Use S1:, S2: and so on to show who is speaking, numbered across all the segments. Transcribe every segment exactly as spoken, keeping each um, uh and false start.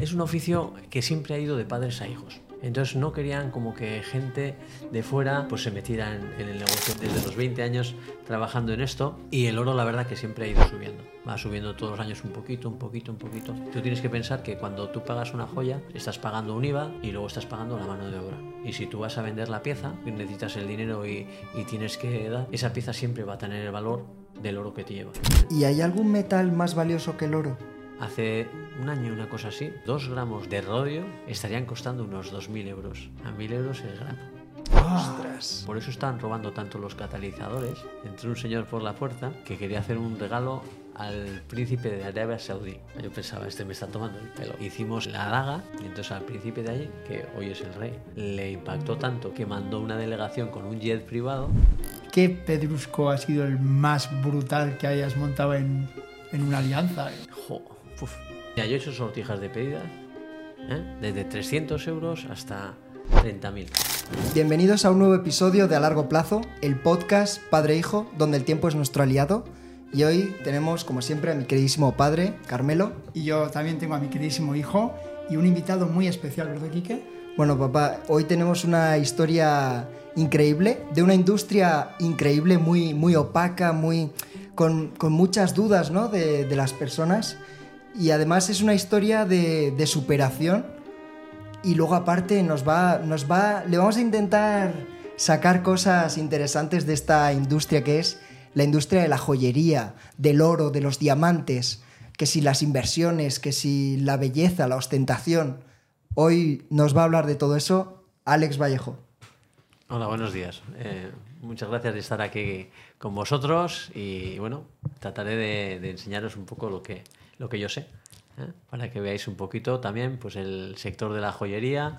S1: es un oficio que siempre ha ido de padres a hijos. Entonces no querían como que gente de fuera pues se metiera en, en el negocio. Desde los veinte años trabajando en esto, y el oro la verdad que siempre ha ido subiendo. Va subiendo todos los años un poquito, un poquito, un poquito. Tú tienes que pensar que cuando tú pagas una joya, estás pagando un I V A y luego estás pagando la mano de obra. Y si tú vas a vender la pieza, necesitas el dinero y, y tienes que dar, esa pieza siempre va a tener el valor del oro que te lleva.
S2: ¿Y hay algún metal más valioso que el oro?
S1: Hace un año, una cosa así, dos gramos de rodio estarían costando unos dos mil euros. A mil euros el gramo.
S2: ¡Ostras!
S1: Por eso están robando tanto los catalizadores. Entró un señor por la puerta que quería hacer un regalo al príncipe de Arabia Saudí. Yo pensaba, este me está tomando el pelo. Hicimos la daga y entonces al príncipe de allí, que hoy es el rey, le impactó tanto que mandó una delegación con un jet privado.
S3: ¿Qué pedrusco ha sido el más brutal que hayas montado en, en una alianza?
S1: Jo, uf. Ya, yo he hecho sortijas de pedidas, ¿eh? Desde trescientos euros hasta treinta mil.
S2: Bienvenidos a un nuevo episodio de A Largo Plazo, el podcast Padre-Hijo, donde el tiempo es nuestro aliado. Y hoy tenemos, como siempre, a mi queridísimo padre, Carmelo.
S3: Y yo también tengo a mi queridísimo hijo y un invitado muy especial, ¿verdad, Quique?
S2: Bueno, papá, hoy tenemos una historia increíble, de una industria increíble, muy, muy opaca, muy, con, con muchas dudas, ¿no?, de, de las personas. Y además es una historia de, de superación. Y luego aparte nos va, nos va, le vamos a intentar sacar cosas interesantes de esta industria que es la industria de la joyería, del oro, de los diamantes, que si las inversiones, que si la belleza, la ostentación. Hoy nos va a hablar de todo eso Alex Vallejo.
S1: Hola, buenos días. Eh, muchas gracias de estar aquí con vosotros y bueno, trataré de, de enseñaros un poco lo que, lo que yo sé. ¿Eh? Para que veáis un poquito también pues el sector de la joyería,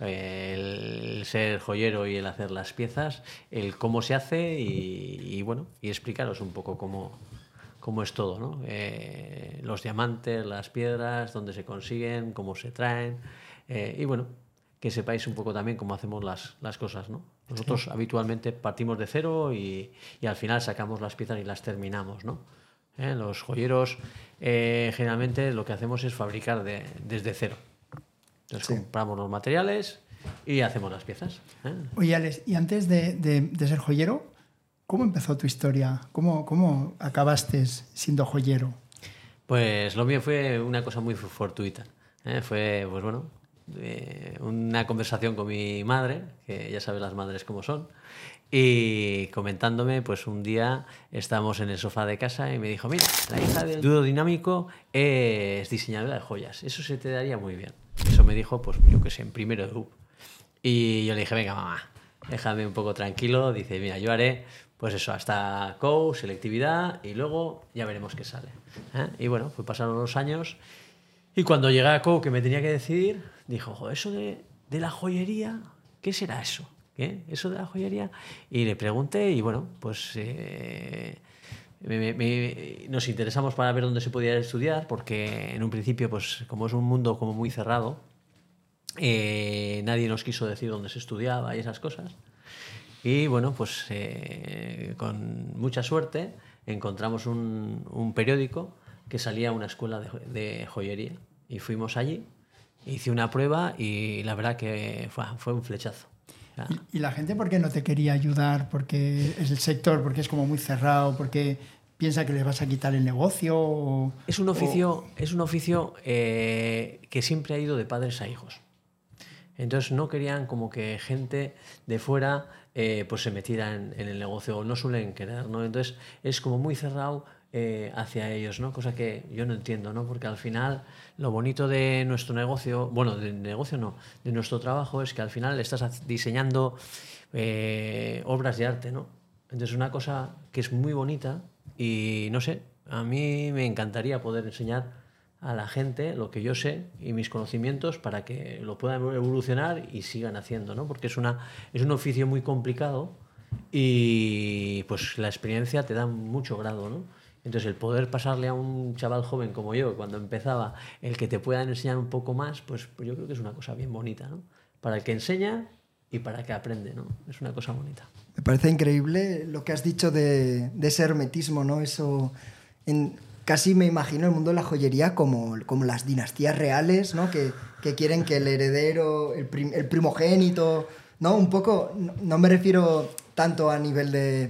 S1: eh, el ser joyero y el hacer las piezas, el cómo se hace y, y bueno, y explicaros un poco cómo, cómo es todo, ¿no? Eh, los diamantes, las piedras, dónde se consiguen, cómo se traen, eh, y bueno, que sepáis un poco también cómo hacemos las, las cosas, ¿no? Nosotros sí. Habitualmente partimos de cero y, y al final sacamos las piezas y las terminamos, ¿no? ¿Eh? Los joyeros eh, generalmente lo que hacemos es fabricar de, desde cero. Entonces sí. Compramos los materiales y hacemos las piezas. ¿eh?
S3: Oye, Alex, y antes de, de, de ser joyero, ¿cómo empezó tu historia? ¿Cómo, cómo acabaste siendo joyero?
S1: Pues lo mío fue una cosa muy fortuita. ¿eh? Fue, pues bueno, eh, una conversación con mi madre, que ya sabes las madres cómo son. Y comentándome, pues un día estábamos en el sofá de casa y me dijo, mira, la hija del dúo dinámico es diseñadora de joyas, eso se te daría muy bien. Eso me dijo, pues yo qué sé, en primero de U P. Y yo le dije, venga mamá, déjame un poco tranquilo, dice, mira, yo haré pues eso, hasta C O U, selectividad y luego ya veremos qué sale. ¿Eh? Y bueno, pues pasaron los años y cuando llegué a C O U que me tenía que decidir, dijo, joder, eso de, de la joyería, ¿qué será eso? ¿Qué? Eso de la joyería. Y le pregunté y bueno, pues eh, me, me, nos interesamos para ver dónde se podía estudiar porque en un principio, pues como es un mundo como muy cerrado, eh, nadie nos quiso decir dónde se estudiaba y esas cosas. Y bueno, pues eh, con mucha suerte encontramos un, un periódico que salía a una escuela de, de joyería y fuimos allí, hice una prueba y la verdad que fue, fue un flechazo.
S3: ¿Y, ¿Y la gente por qué no te quería ayudar? Porque es el sector, porque es como muy cerrado, porque piensa que les vas a quitar el negocio. O,
S1: es un oficio,
S3: o...
S1: es un oficio eh, que siempre ha ido de padres a hijos. Entonces no querían como que gente de fuera eh, pues se metiera en, en el negocio, o no suelen querer, ¿no? Entonces es como muy cerrado eh, hacia ellos, ¿no? Cosa que yo no entiendo, ¿no? Porque al final lo bonito de nuestro negocio, bueno, del negocio no, de nuestro trabajo es que al final estás diseñando eh, obras de arte, ¿no? Entonces es una cosa que es muy bonita y no sé, a mí me encantaría poder enseñar a la gente lo que yo sé y mis conocimientos para que lo puedan evolucionar y sigan haciendo, ¿no? Porque es una es un oficio muy complicado y pues la experiencia te da mucho grado, ¿no? Entonces el poder pasarle a un chaval joven como yo cuando empezaba, el que te puedan enseñar un poco más, pues, pues yo creo que es una cosa bien bonita, ¿no? Para el que enseña y para el que aprende, ¿no? Es una cosa bonita.
S2: Me parece increíble lo que has dicho de, de ese hermetismo, ¿no? Eso en casi me imagino el mundo de la joyería como, como las dinastías reales, ¿no? Que, que quieren que el heredero, el, prim, el primogénito, ¿no? Un poco, no, no me refiero tanto a nivel de,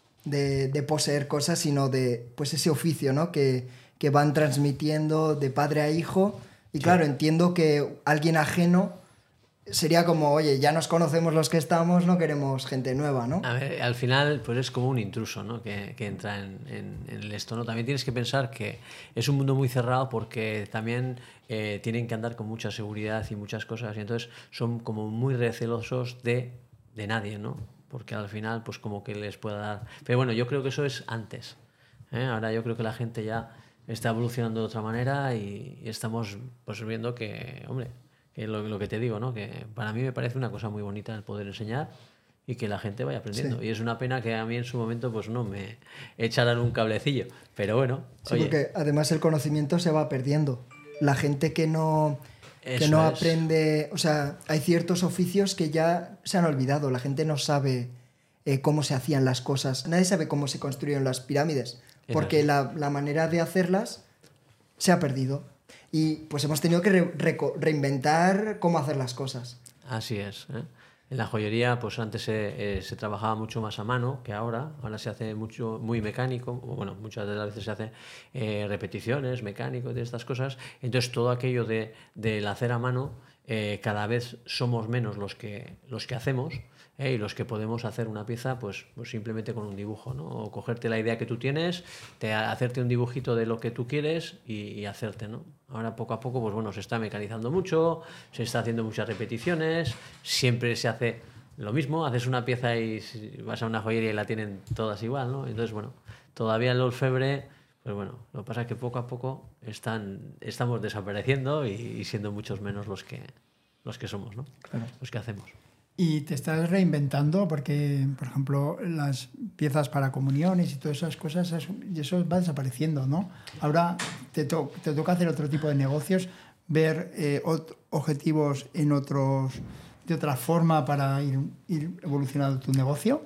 S2: de, de poseer cosas, sino de pues ese oficio, ¿no? Que, que van transmitiendo de padre a hijo. Y sí. Claro, entiendo que alguien ajeno sería como, oye, ya nos conocemos los que estamos, no queremos gente nueva, ¿no?
S1: A ver, al final, pues es como un intruso, ¿no? Que, que entra en, en, en esto, ¿no? También tienes que pensar que es un mundo muy cerrado porque también eh, tienen que andar con mucha seguridad y muchas cosas, y entonces son como muy recelosos de, de nadie, ¿no? Porque al final, pues como que les pueda dar... Pero bueno, yo creo que eso es antes, ¿eh? Ahora yo creo que la gente ya está evolucionando de otra manera y, y estamos pues viendo que, hombre... Que lo, lo que te digo, ¿no? Que para mí me parece una cosa muy bonita el poder enseñar y que la gente vaya aprendiendo. Sí. Y es una pena que a mí en su momento pues no me echaran un cablecillo. Pero bueno,
S2: sí,
S1: oye.
S2: Porque además el conocimiento se va perdiendo. La gente que no, que no
S1: es.
S2: aprende... O sea, hay ciertos oficios que ya se han olvidado. La gente no sabe eh, cómo se hacían las cosas. Nadie sabe cómo se construyeron las pirámides. Porque la, la manera de hacerlas se ha perdido. Y pues hemos tenido que re re reinventar cómo hacer las cosas.
S1: Así es, ¿eh? En la joyería, pues antes se, eh, se trabajaba mucho más a mano que ahora. Ahora se hace mucho, muy mecánico. Bueno, muchas de las veces se hace eh, repeticiones, mecánico, de estas cosas. Entonces todo aquello de, del hacer a mano, eh, cada vez somos menos los que, los que hacemos. ¿Eh? Y los que podemos hacer una pieza pues, pues simplemente con un dibujo, ¿no? O cogerte la idea que tú tienes, te, hacerte un dibujito de lo que tú quieres y, y hacerte, ¿no? Ahora poco a poco pues bueno, se está mecanizando mucho, se está haciendo muchas repeticiones, siempre se hace lo mismo, haces una pieza y vas a una joyería y la tienen todas igual, ¿no? Entonces bueno, todavía el orfebre, pues bueno, lo que pasa es que poco a poco están, estamos desapareciendo y, y siendo muchos menos los que, los que somos, ¿no? Claro. Los que hacemos.
S3: Y te estás reinventando porque, por ejemplo, las piezas para comuniones y todas esas cosas, eso va desapareciendo, ¿no? Ahora te, to te toca hacer otro tipo de negocios, ver eh, objetivos en otros, de otra forma para ir, ir evolucionando tu negocio.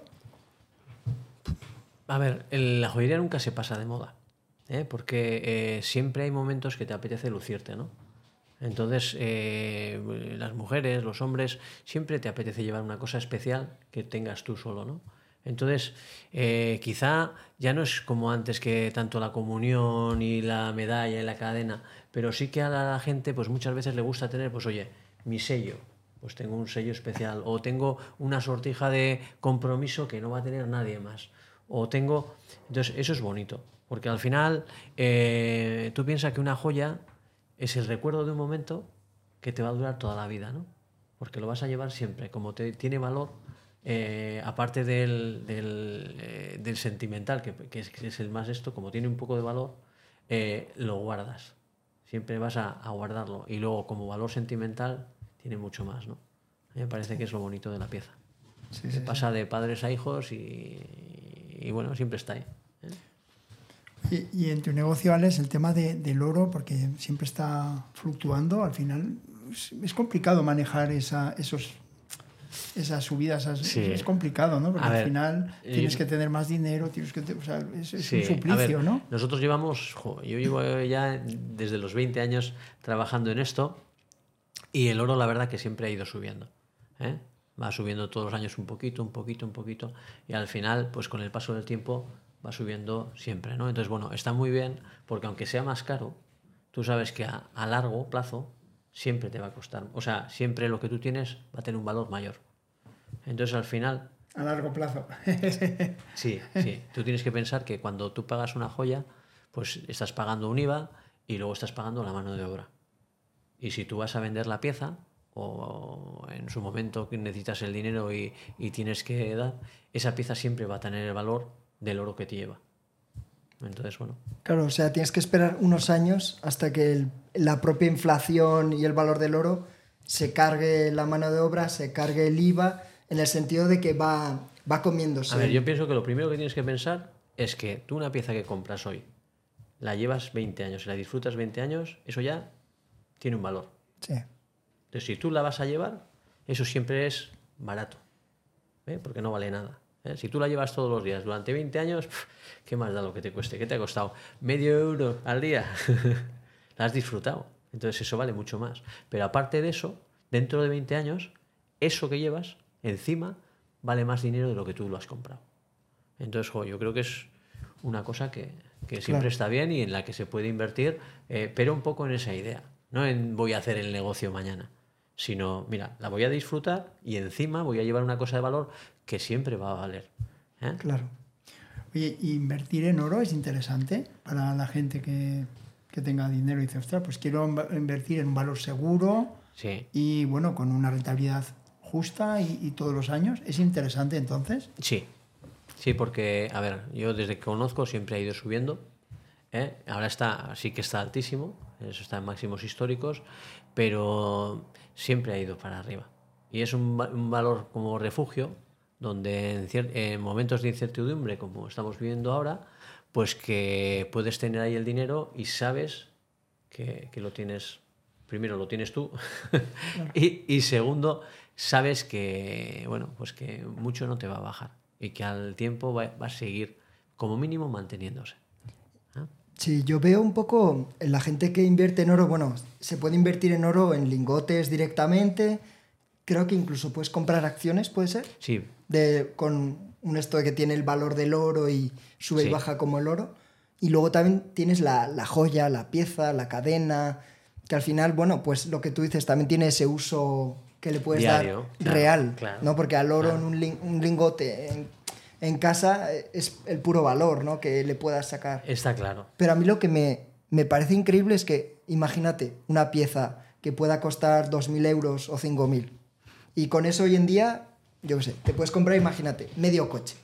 S1: A ver, la joyería nunca se pasa de moda, ¿eh? Porque eh, siempre hay momentos que te apetece lucirte, ¿no? Entonces, eh, las mujeres, los hombres, siempre te apetece llevar una cosa especial que tengas tú solo, ¿no? Entonces, eh, quizá ya no es como antes que tanto la comunión y la medalla y la cadena, pero sí que a la gente pues muchas veces le gusta tener, pues oye, mi sello, pues tengo un sello especial, o tengo una sortija de compromiso que no va a tener nadie más, o tengo... Entonces, eso es bonito, porque al final eh, tú piensas que una joya es el recuerdo de un momento que te va a durar toda la vida, ¿no? Porque lo vas a llevar siempre, como te, tiene valor, eh, aparte del, del, eh, del sentimental, que, que, es, que es el más esto, como tiene un poco de valor, eh, lo guardas. Siempre vas a, a guardarlo. Y luego, como valor sentimental, tiene mucho más, ¿no? A mí me parece que es lo bonito de la pieza. Sí, sí, pasa sí. de padres a hijos y, y, y bueno, siempre está ahí, ¿eh?
S3: Y, y en tu negocio, Alex, el tema de, del oro, porque siempre está fluctuando, al final es, es complicado manejar esa, esos, esas subidas, esas, sí. Es complicado, ¿no? Porque a al ver, final eh, tienes que tener más dinero, tienes que, o sea, es, es sí. un suplicio, ver, ¿no?
S1: Nosotros llevamos, jo, yo llevo ya desde los veinte años trabajando en esto y el oro la verdad que siempre ha ido subiendo, ¿eh? Va subiendo todos los años un poquito, un poquito, un poquito y al final, pues con el paso del tiempo va subiendo siempre, ¿no? Entonces, bueno, está muy bien porque aunque sea más caro, tú sabes que a, a largo plazo siempre te va a costar, o sea, siempre lo que tú tienes va a tener un valor mayor. Entonces, al final...
S3: A largo plazo.
S1: Sí, sí. Tú tienes que pensar que cuando tú pagas una joya, pues estás pagando un I V A y luego estás pagando la mano de obra. Y si tú vas a vender la pieza, o en su momento que necesitas el dinero y, y tienes que dar, esa pieza siempre va a tener el valor del oro que te lleva. Entonces, bueno.
S2: Claro, o sea, tienes que esperar unos años hasta que el, la propia inflación y el valor del oro se cargue la mano de obra, se cargue el I V A, en el sentido de que va, va comiéndose.
S1: A ver, yo pienso que lo primero que tienes que pensar es que tú una pieza que compras hoy, la llevas veinte años y la disfrutas veinte años, eso ya tiene un valor.
S2: Sí.
S1: Entonces, si tú la vas a llevar, eso siempre es barato, ¿eh? Porque no vale nada. ¿eh? Si tú la llevas todos los días durante veinte años, ¿qué más da lo que te cueste? ¿Qué te ha costado? ¿Medio euro al día? La has disfrutado. Entonces eso vale mucho más. Pero aparte de eso, dentro de veinte años, eso que llevas encima vale más dinero de lo que tú lo has comprado. Entonces, jo, yo creo que es una cosa que, que siempre claro. está bien y en la que se puede invertir, eh, pero un poco en esa idea. No en voy a hacer el negocio mañana, sino, mira, la voy a disfrutar y encima voy a llevar una cosa de valor que siempre va a valer. ¿eh?
S3: Claro. Oye, invertir en oro es interesante para la gente que, que tenga dinero y dice, ostras, pues quiero invertir en un valor seguro
S1: sí.
S3: y, bueno, con una rentabilidad justa y, y todos los años. ¿Es interesante entonces?
S1: Sí. Sí, porque, a ver, yo desde que conozco siempre ha ido subiendo. ¿eh? Ahora está, sí que está altísimo, eso está en máximos históricos, pero siempre ha ido para arriba. Y es un, un valor como refugio, donde en, cier- en momentos de incertidumbre, como estamos viviendo ahora, pues que puedes tener ahí el dinero y sabes que, que lo tienes, primero lo tienes tú, claro. y, y segundo, sabes que, bueno, pues que mucho no te va a bajar. Y que al tiempo va, va a seguir, como mínimo, manteniéndose. ¿eh?
S2: Sí, yo veo un poco en la gente que invierte en oro, bueno, se puede invertir en oro en lingotes directamente, creo que incluso puedes comprar acciones, ¿puede ser?
S1: Sí.
S2: De, con un esto que tiene el valor del oro y sube sí. y baja como el oro. Y luego también tienes la, la joya, la pieza, la cadena, que al final, bueno, pues lo que tú dices también tiene ese uso que le puedes
S1: Diario,
S2: dar
S1: claro,
S2: real,
S1: claro,
S2: ¿no? Porque al oro
S1: claro.
S2: en un, ling, un lingote en, en casa es el puro valor, ¿no? Que le puedas sacar.
S1: Está claro.
S2: Pero a mí lo que me, me parece increíble es que, imagínate, una pieza que pueda costar dos mil euros o cinco mil. Y con eso hoy en día, yo qué sé, te puedes comprar, imagínate, medio coche.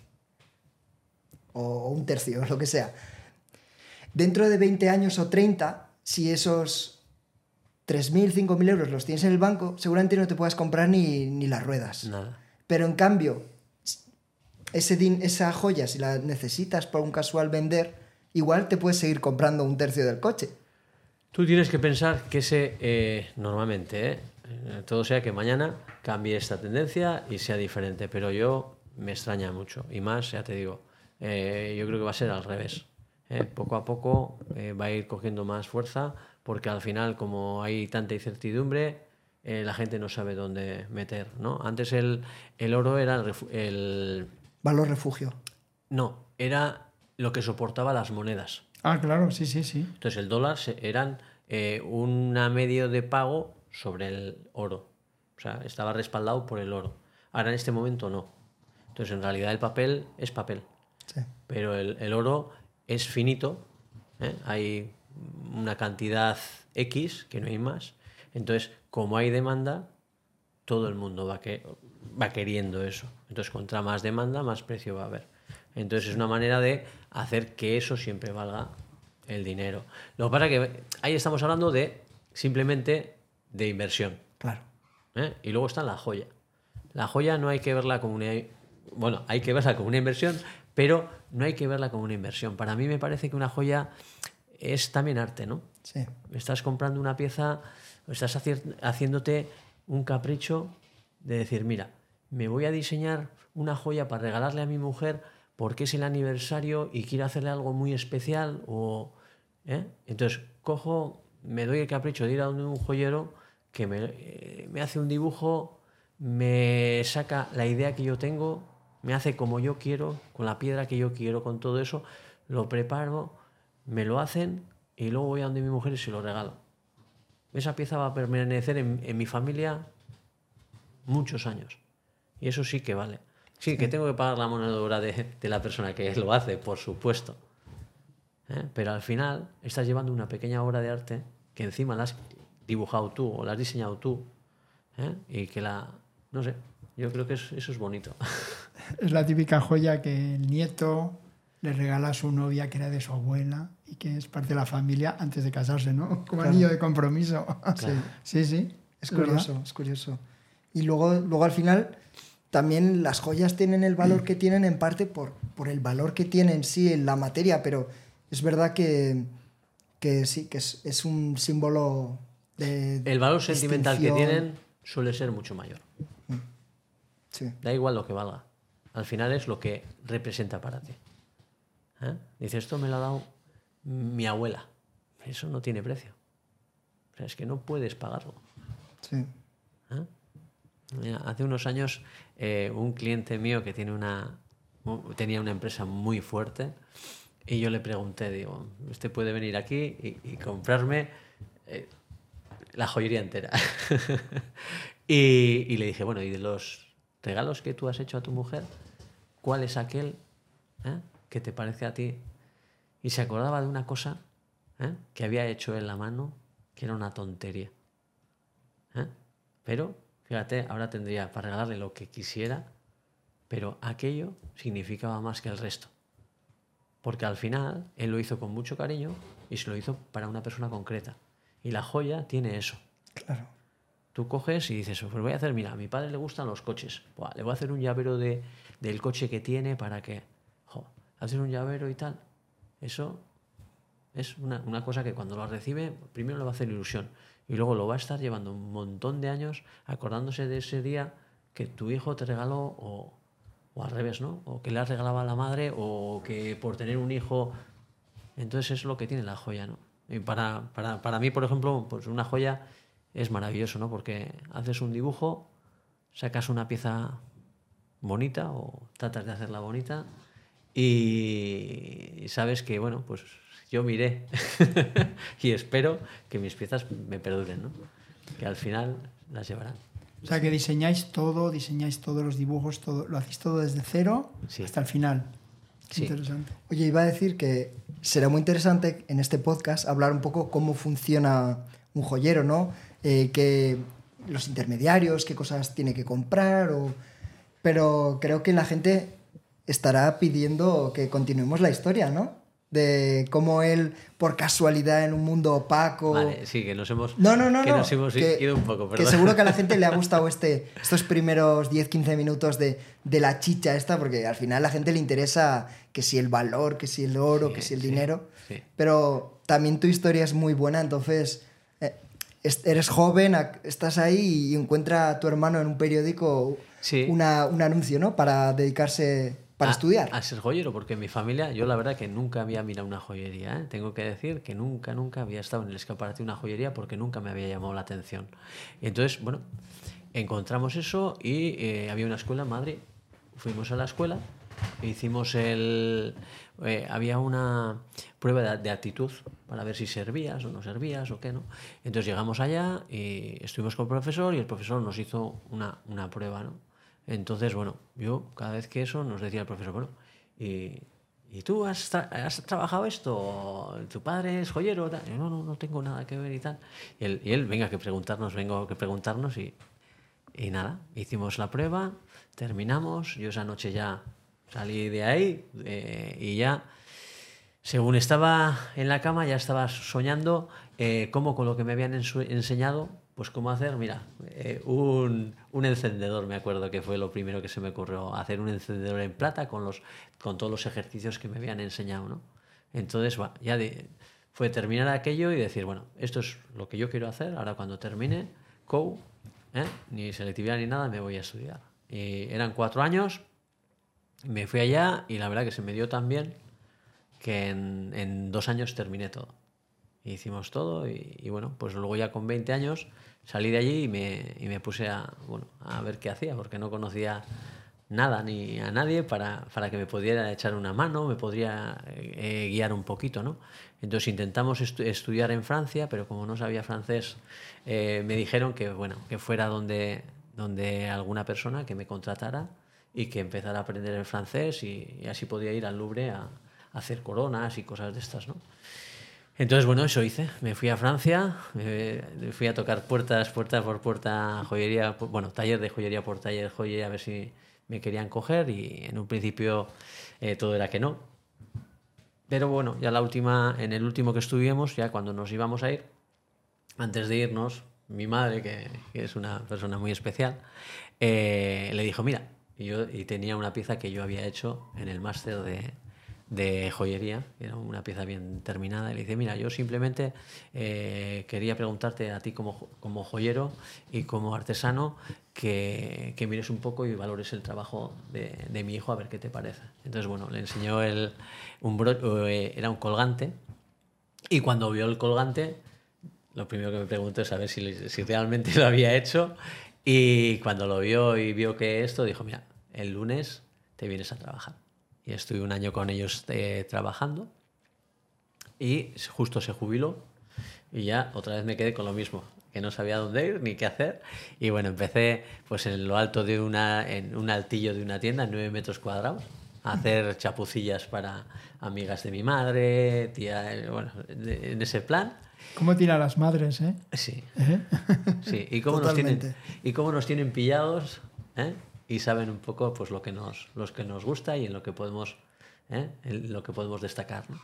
S2: O un tercio, o lo que sea. Dentro de veinte años o treinta, si esos tres mil, cinco mil euros los tienes en el banco, seguramente no te puedas comprar ni, ni las ruedas.
S1: Nada.
S2: Pero en cambio, ese din- esa joya, si la necesitas por un casual vender, igual te puedes seguir comprando un tercio del coche.
S1: Tú tienes que pensar que ese, eh, normalmente, eh, todo sea que mañana cambie esta tendencia y sea diferente, pero yo me extraña mucho. Y más, ya te digo, eh, yo creo que va a ser al revés. Eh, poco a poco eh, va a ir cogiendo más fuerza, porque al final, como hay tanta incertidumbre, eh, la gente no sabe dónde meter, ¿no? Antes el, el oro era el, refu- el...
S2: Valor refugio.
S1: No, era lo que soportaba las monedas.
S3: Ah, claro, sí, sí, sí.
S1: Entonces el dólar se, eran eh, un medio de pago sobre el oro. O sea, estaba respaldado por el oro. Ahora en este momento no. Entonces en realidad el papel es papel.
S2: Sí.
S1: Pero el, el oro es finito. ¿eh? Hay una cantidad X, que no hay más. Entonces, como hay demanda, todo el mundo va, que, va queriendo eso. Entonces, contra más demanda, más precio va a haber. Entonces, es una manera de hacer que eso siempre valga el dinero. Lo que pasa es que ahí estamos hablando de simplemente de inversión.
S2: Claro.
S1: ¿eh? Y luego está la joya. La joya no hay que verla como una... Bueno, hay que verla como una inversión, pero no hay que verla como una inversión. Para mí me parece que una joya es también arte, ¿no?
S2: Sí.
S1: Estás comprando una pieza, estás haci- haciéndote un capricho de decir, mira, me voy a diseñar una joya para regalarle a mi mujer porque es el aniversario y quiero hacerle algo muy especial. O, ¿eh? Entonces, cojo, me doy el capricho de ir a donde un joyero que me, eh, me hace un dibujo, me saca la idea que yo tengo, me hace como yo quiero, con la piedra que yo quiero, con todo eso, lo preparo, me lo hacen y luego voy a donde mi mujer y se lo regalo. Esa pieza va a permanecer en, en mi familia muchos años. Y eso sí que vale. Sí, sí. Que tengo que pagar la mano de obra de, de la persona que lo hace, por supuesto. ¿Eh? Pero al final estás llevando una pequeña obra de arte que encima la has dibujado tú o la has diseñado tú. ¿eh? Y que la... No sé, yo creo que es, eso es bonito.
S3: Es la típica joya que el nieto le regala a su novia que era de su abuela y que es parte de la familia antes de casarse, ¿no? Como
S2: Claro.
S3: anillo de compromiso.
S2: Sí.
S3: Sí, sí.
S2: Es curioso, es curioso. Y luego, luego al final también las joyas tienen el valor que tienen en parte por, por el valor que tiene en sí en la materia, pero es verdad que, que sí, que es, es un símbolo de
S1: El valor sentimental que
S2: distinción.
S1: tienen suele ser mucho mayor.
S2: Sí.
S1: Da igual lo que valga. al final es lo que representa para ti. ¿Eh? Dice, esto me lo ha dado mi abuela. Eso no tiene precio. O sea, es que no puedes pagarlo.
S2: Sí.
S1: ¿Eh? Mira, hace unos años eh, un cliente mío que tiene una, tenía una empresa muy fuerte y yo le pregunté, digo, usted puede venir aquí y, y comprarme eh, la joyería entera. y, y le dije, bueno, y de los regalos que tú has hecho a tu mujer, ¿cuál es aquel eh, que te parece a ti? Y se acordaba de una cosa eh, que había hecho en la mano, que era una tontería. ¿Eh? Pero, fíjate, ahora tendría para regalarle lo que quisiera, pero aquello significaba más que el resto. Porque al final él lo hizo con mucho cariño y se lo hizo para una persona concreta. Y la joya tiene eso.
S2: Claro.
S1: Tú coges y dices, pues voy a hacer, mira, a mi padre le gustan los coches. Buah, le voy a hacer un llavero de, del coche que tiene para que... Jo, hacer un llavero y tal. Eso es una, una cosa que cuando lo recibe, primero le va a hacer ilusión. Y luego lo va a estar llevando un montón de años acordándose de ese día que tu hijo te regaló, o, o al revés, ¿no? O que le has regalado a la madre, o que por tener un hijo... Entonces es lo que tiene la joya, ¿no? Y para, para, para mí, por ejemplo, pues una joya es maravilloso, ¿no? Porque haces un dibujo, sacas una pieza bonita o tratas de hacerla bonita y sabes que, bueno, pues yo miré y espero que mis piezas me perduren, ¿no? Que al final las llevarán.
S3: O sea, que diseñáis todo, diseñáis todos los dibujos, todo, lo hacéis todo desde cero
S1: Sí.
S3: hasta el final.
S1: Sí.
S3: Interesante.
S2: Oye, iba a decir que será muy interesante en este podcast hablar un poco cómo funciona un joyero, ¿no? Eh, que los intermediarios, qué cosas tiene que comprar, o... pero creo que la gente estará pidiendo que continuemos la historia, ¿no? De cómo él, por casualidad, en un mundo opaco...
S1: Vale, sí, que nos hemos,
S2: No, no, no,
S1: que
S2: no.
S1: nos hemos
S2: que,
S1: ido un poco,
S2: que
S1: perdón.
S2: seguro que a la gente le ha gustado este, estos primeros diez a quince minutos de, de la chicha esta, porque al final a la gente le interesa que si el valor, que si el oro,
S1: Sí,
S2: que si el
S1: sí,
S2: dinero.
S1: sí.
S2: Pero también tu historia es muy buena, entonces eh, es- eres joven, ac- estás ahí y encuentra a tu hermano en un periódico
S1: Sí.
S2: una, un anuncio, ¿no? Para dedicarse, para
S1: a,
S2: estudiar.
S1: A ser joyero, porque en mi familia, yo la verdad que nunca había mirado una joyería, ¿eh? Tengo que decir que nunca, nunca había estado en el escaparate de una joyería porque nunca me había llamado la atención. Y entonces, bueno, encontramos eso y eh, había una escuela en Madrid. Fuimos a la escuela, hicimos el... eh, había una prueba de, de actitud para ver si servías o no servías o qué, ¿no? Entonces llegamos allá y estuvimos con el profesor y el profesor nos hizo una, una prueba, ¿no? Entonces, bueno, yo cada vez que eso nos decía el profesor, bueno, ¿y, ¿y tú has, tra- has trabajado esto? ¿Tu padre es joyero? Tal. Y yo, no, no, no tengo nada que ver y tal. Y él, y él venga, que preguntarnos, vengo que preguntarnos y, y nada, hicimos la prueba, terminamos, yo esa noche ya salí de ahí eh, y ya, según estaba en la cama, ya estaba soñando eh, cómo con lo que me habían ensu- enseñado, pues cómo hacer, mira, eh, un, un encendedor, me acuerdo que fue lo primero que se me ocurrió, hacer un encendedor en plata con, los, con todos los ejercicios que me habían enseñado, ¿no? Entonces, bueno, ya de, fue terminar aquello y decir, bueno, esto es lo que yo quiero hacer, ahora cuando termine, C O U, ¿eh? Ni selectividad ni nada, me voy a estudiar. Y eran cuatro años, me fui allá y la verdad que se me dio tan bien que en, en dos años terminé todo. Hicimos todo y, y bueno, pues luego ya con veinte años salí de allí y me, y me puse a, bueno, a ver qué hacía, porque no conocía nada ni a nadie para, para que me pudiera echar una mano, me podría eh, guiar un poquito, ¿no? Entonces intentamos estu- estudiar en Francia, pero como no sabía francés, eh, me dijeron que, bueno, que fuera donde, donde alguna persona que me contratara y que empezara a aprender el francés y, y así podía ir al Louvre a, a hacer coronas y cosas de estas, ¿no? Entonces, bueno, eso hice. Me fui a Francia, me me fui a tocar puertas, puerta por puerta, joyería, pu- bueno, taller de joyería por taller de joyería, a ver si me querían coger y en un principio eh, todo era que no. Pero bueno, ya la última, en el último que estuvimos, ya cuando nos íbamos a ir, antes de irnos, mi madre, que, que es una persona muy especial, eh, le dijo, mira, y yo y tenía una pieza que yo había hecho en el máster de, de joyería, era una pieza bien terminada, y le dice, mira, yo simplemente eh, quería preguntarte a ti como, como joyero y como artesano que, que mires un poco y valores el trabajo de, de mi hijo a ver qué te parece. Entonces, bueno, le enseñó el, un bro, eh, era un colgante, y cuando vio el colgante, lo primero que me preguntó es a ver si, si realmente lo había hecho, y cuando lo vio y vio que esto, dijo, mira, el lunes te vienes a trabajar. Y estuve un año con ellos eh, trabajando, y justo se jubiló y ya otra vez me quedé con lo mismo, que no sabía dónde ir ni qué hacer. Y bueno, empecé pues en lo alto de una, en un altillo de una tienda, en nueve metros cuadrados, a hacer chapucillas para amigas de mi madre, tía, bueno, de, en ese plan.
S3: ¿Cómo tiran las madres, eh?
S1: Sí.
S3: ¿Eh?
S1: Sí. ¿Y cómo nos tienen, y cómo nos tienen pillados, ¿eh? Y saben un poco pues lo que nos, los que nos gusta y en lo que podemos, ¿eh? En lo que podemos destacar, ¿no?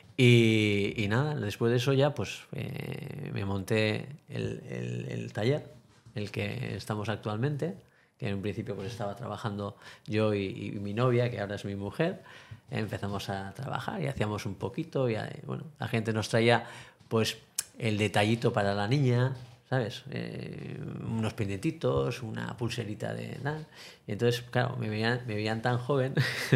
S1: Y, y nada, después de eso ya pues eh, me monté el, el, el taller, el que estamos actualmente, que en un principio pues estaba trabajando yo y, y mi novia, que ahora es mi mujer. Empezamos a trabajar y hacíamos un poquito, y bueno, la gente nos traía pues el detallito para la niña, ¿sabes? Eh, unos pendientitos, una pulserita de nada. Y entonces, claro, me veían, me veían tan joven,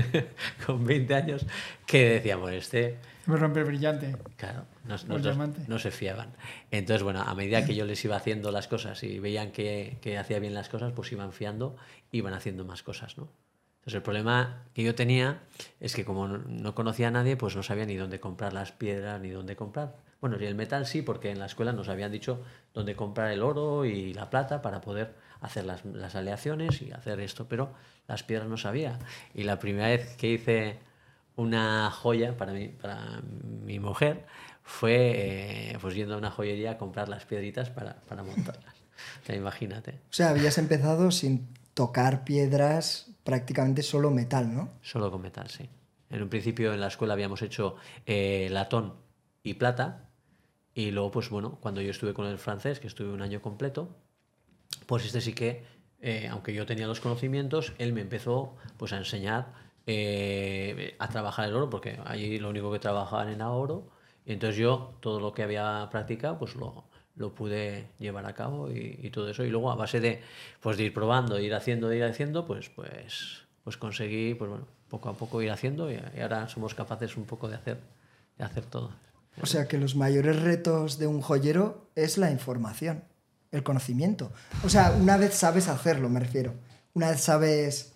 S1: con veinte años, que decíamos, este...
S3: Me rompe el brillante.
S1: Claro, no, no, no se fiaban. Entonces, bueno, a medida que yo les iba haciendo las cosas y veían que, que hacía bien las cosas, pues iban fiando, iban haciendo más cosas, ¿no? Entonces, el problema que yo tenía es que como no conocía a nadie, pues no sabía ni dónde comprar las piedras, ni dónde comprar. Bueno, y el metal sí, porque en la escuela nos habían dicho dónde comprar el oro y la plata para poder hacer las, las aleaciones y hacer esto, pero las piedras no sabía. Y la primera vez que hice una joya para mi, para mi mujer fue eh, pues yendo a una joyería a comprar las piedritas para, para montarlas. O sea, imagínate.
S2: O sea, habías empezado sin tocar piedras, prácticamente solo metal, ¿no?
S1: Solo con metal, sí. En un principio en la escuela habíamos hecho eh, latón y plata, y luego, pues bueno, cuando yo estuve con el francés, que estuve un año completo, pues este sí que, eh, aunque yo tenía los conocimientos, él me empezó pues a enseñar eh, a trabajar el oro, porque allí lo único que trabajaban era oro, y entonces yo todo lo que había practicado pues lo, lo pude llevar a cabo y, y todo eso, y luego a base de, pues, de ir probando, de ir haciendo, de ir haciendo, pues, pues, pues conseguí pues bueno, poco a poco ir haciendo, y, y ahora somos capaces un poco de hacer, de hacer todo.
S2: O sea que los mayores retos de un joyero es la información, el conocimiento. O sea, una vez sabes hacerlo, me refiero. Una vez sabes...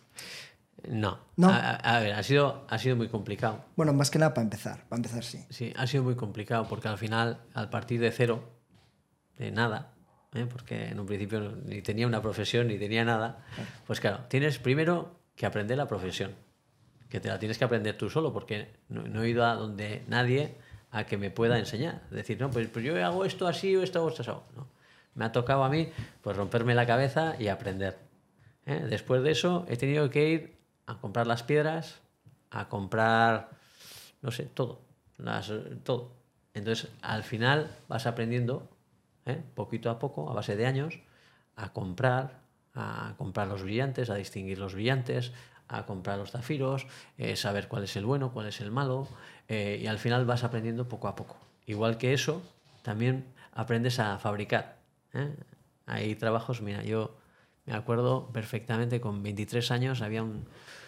S1: No,
S2: ¿No?
S1: A, a ver, ha sido, ha sido muy complicado.
S2: Bueno, más que nada para empezar, para empezar sí.
S1: Sí, ha sido muy complicado porque al final, al partir de cero, de nada, ¿eh? Porque en un principio ni tenía una profesión ni tenía nada, pues claro, tienes primero que aprender la profesión, que te la tienes que aprender tú solo, porque no, no he ido a donde nadie a que me pueda enseñar. Decir, no, pues, pues yo hago esto así o esto o esto así. No. Me ha tocado a mí pues romperme la cabeza y aprender. ¿eh? Después de eso he tenido que ir a comprar las piedras, a comprar, no sé, todo. Las, todo. Entonces, al final vas aprendiendo, ¿eh? poquito a poco, a base de años, a comprar, a comprar los brillantes, a distinguir los brillantes, a comprar los zafiros, eh, saber cuál es el bueno, cuál es el malo, eh, y al final vas aprendiendo poco a poco. Igual que eso, también aprendes a fabricar. ¿eh? Hay trabajos, mira, yo me acuerdo perfectamente, con veintitrés años había un,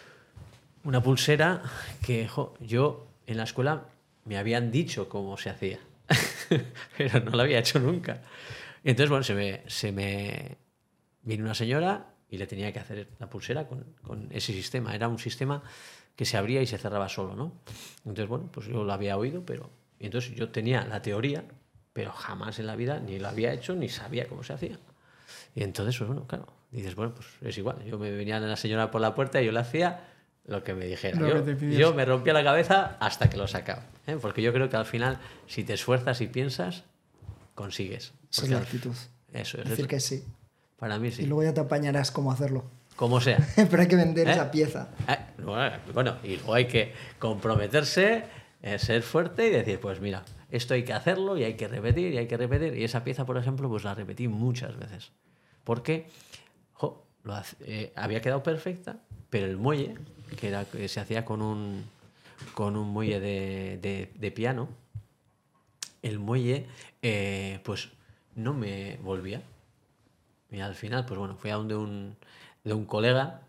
S1: una pulsera que jo, yo en la escuela me habían dicho cómo se hacía, pero no la había hecho nunca. Entonces, bueno, se me, se me vino una señora y le tenía que hacer la pulsera con, con ese sistema. Era un sistema que se abría y se cerraba solo, ¿no? Entonces, bueno, pues yo lo había oído, pero... Y entonces yo tenía la teoría, pero jamás en la vida ni lo había hecho ni sabía cómo se hacía. Y entonces, pues bueno, claro, dices, bueno, pues es igual. Yo me venía la señora por la puerta y yo le hacía lo que me dijera.
S3: Lo
S1: yo,
S3: que te
S1: yo me rompía la cabeza hasta que lo sacaba. ¿eh? Porque yo creo que al final, si te esfuerzas y piensas, consigues.
S2: Esa es la actitud.
S1: Eso es.
S2: Decir
S1: eso.
S2: que sí.
S1: Para mí sí.
S2: Y luego ya te apañarás cómo hacerlo.
S1: Como sea.
S2: Pero hay que vender
S1: ¿Eh?
S2: esa pieza.
S1: Eh, bueno, y luego hay que comprometerse, eh, ser fuerte y decir, pues mira, esto hay que hacerlo y hay que repetir y hay que repetir. Y esa pieza, por ejemplo, pues la repetí muchas veces. Porque jo, lo hace, eh, había quedado perfecta, pero el muelle, que, era, que se hacía con un, con un muelle de, de, de piano. El muelle, eh, pues, no me volvía. Y al final, pues bueno, fui a donde un, de un colega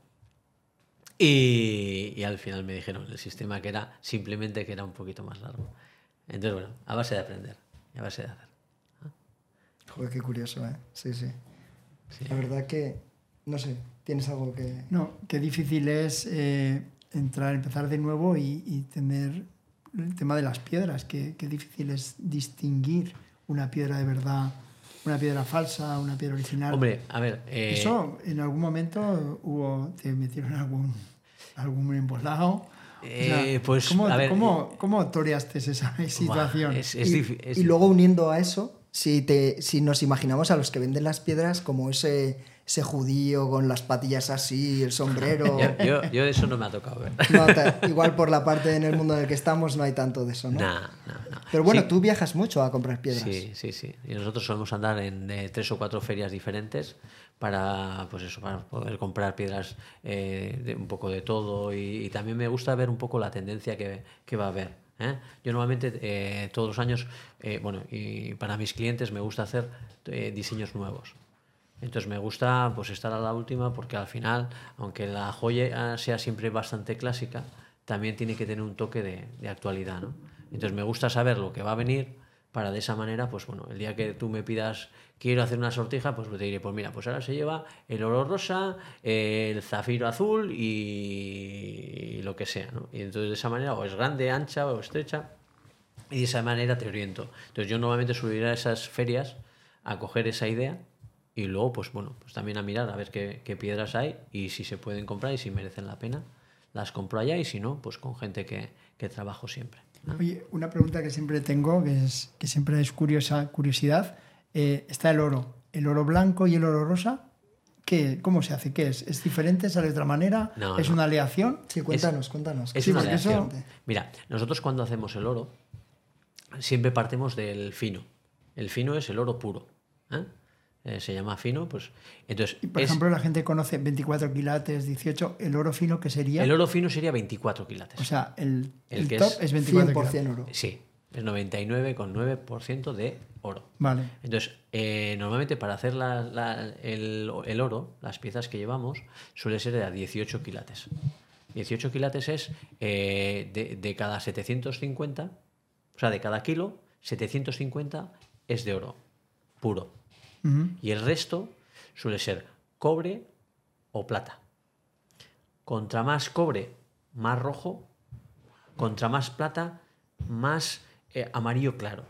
S1: y, y al final me dijeron el sistema que era simplemente que era un poquito más largo. Entonces, bueno, a base de aprender, a base de hacer.
S2: Joder, qué curioso, ¿eh? Sí, sí.
S1: Sí.
S2: La verdad que, no sé, tienes algo que...
S3: No, qué difícil es eh, entrar, empezar de nuevo y, y tener el tema de las piedras. Qué, qué difícil es distinguir una piedra de verdad, una piedra falsa, una piedra original.
S1: Hombre, a ver... Eh...
S3: Eso, en algún momento hubo, te metieron algún, algún embolado.
S1: Eh,
S3: o sea,
S1: pues,
S3: ¿cómo,
S1: a ver,
S3: ¿cómo,
S1: eh...
S3: ¿Cómo toreaste esa situación?
S1: Buah, es, es
S2: y,
S1: difícil, es
S2: y luego uniendo a eso, si, te, si nos imaginamos a los que venden las piedras como ese, ese judío con las patillas así, el sombrero...
S1: yo, yo, yo eso no me ha tocado ver.
S2: No, te, igual por la parte en el mundo en el que estamos no hay tanto de eso, ¿no?
S1: Nah, nah, nah.
S2: Pero bueno,
S1: sí.
S2: tú viajas mucho a comprar piedras.
S1: Sí, sí, sí. Y nosotros solemos andar en eh, tres o cuatro ferias diferentes para, pues eso, para poder comprar piedras eh, de un poco de todo y, y también me gusta ver un poco la tendencia que, que va a haber. ¿eh? Yo normalmente eh, todos los años, eh, bueno, y para mis clientes me gusta hacer eh, diseños nuevos. Entonces me gusta pues estar a la última porque al final, aunque la joya sea siempre bastante clásica, también tiene que tener un toque de, de actualidad, ¿no? Entonces me gusta saber lo que va a venir para de esa manera, pues bueno, el día que tú me pidas quiero hacer una sortija, pues te diré, pues mira, pues ahora se lleva el oro rosa, el zafiro azul y, y lo que sea, ¿no? Y entonces de esa manera, o es grande, ancha o estrecha, y de esa manera te oriento. Entonces yo normalmente suelo ir a esas ferias a coger esa idea y luego, pues bueno, pues también a mirar a ver qué, qué piedras hay y si se pueden comprar y si merecen la pena, las compro allá y si no, pues con gente que, que trabajo siempre. ¿no?
S3: Oye, una pregunta que siempre tengo, que, es, que siempre es curiosa, curiosidad, eh, está el oro, el oro blanco y el oro rosa, ¿qué, ¿cómo se hace? ¿Qué es? ¿Es diferente? ¿Sale de otra manera?
S1: No,
S3: ¿Es
S1: no.
S3: una aleación?
S2: Sí, cuéntanos, cuéntanos.
S1: Es
S3: Sí,
S1: una
S3: porque eso-
S1: aleación. Mira, nosotros cuando hacemos el oro, siempre partimos del fino. El fino es el oro puro. ¿eh? Eh, se llama fino, pues entonces
S3: Y, por
S1: es-
S3: ejemplo, la gente conoce veinticuatro quilates, dieciocho, el oro fino, que sería...
S1: el oro fino sería veinticuatro quilates.
S3: O sea, el,
S1: El
S3: el
S1: que
S3: top
S1: es
S3: es, veinticuatro
S2: cien por
S3: quilates.
S2: ciento oro.
S1: Sí, es noventa y nueve coma nueve por ciento de oro.
S3: Vale.
S1: Entonces, eh, normalmente para hacer la- la- el, el oro, las piezas que llevamos, suele ser de a dieciocho quilates. dieciocho quilates es eh, de, de cada setecientos cincuenta, o sea, de cada kilo, setecientos cincuenta es de oro puro.
S3: Ujú.
S1: Y el resto suele ser cobre o plata. Contra más cobre, más rojo. Contra más plata, más eh, amarillo claro.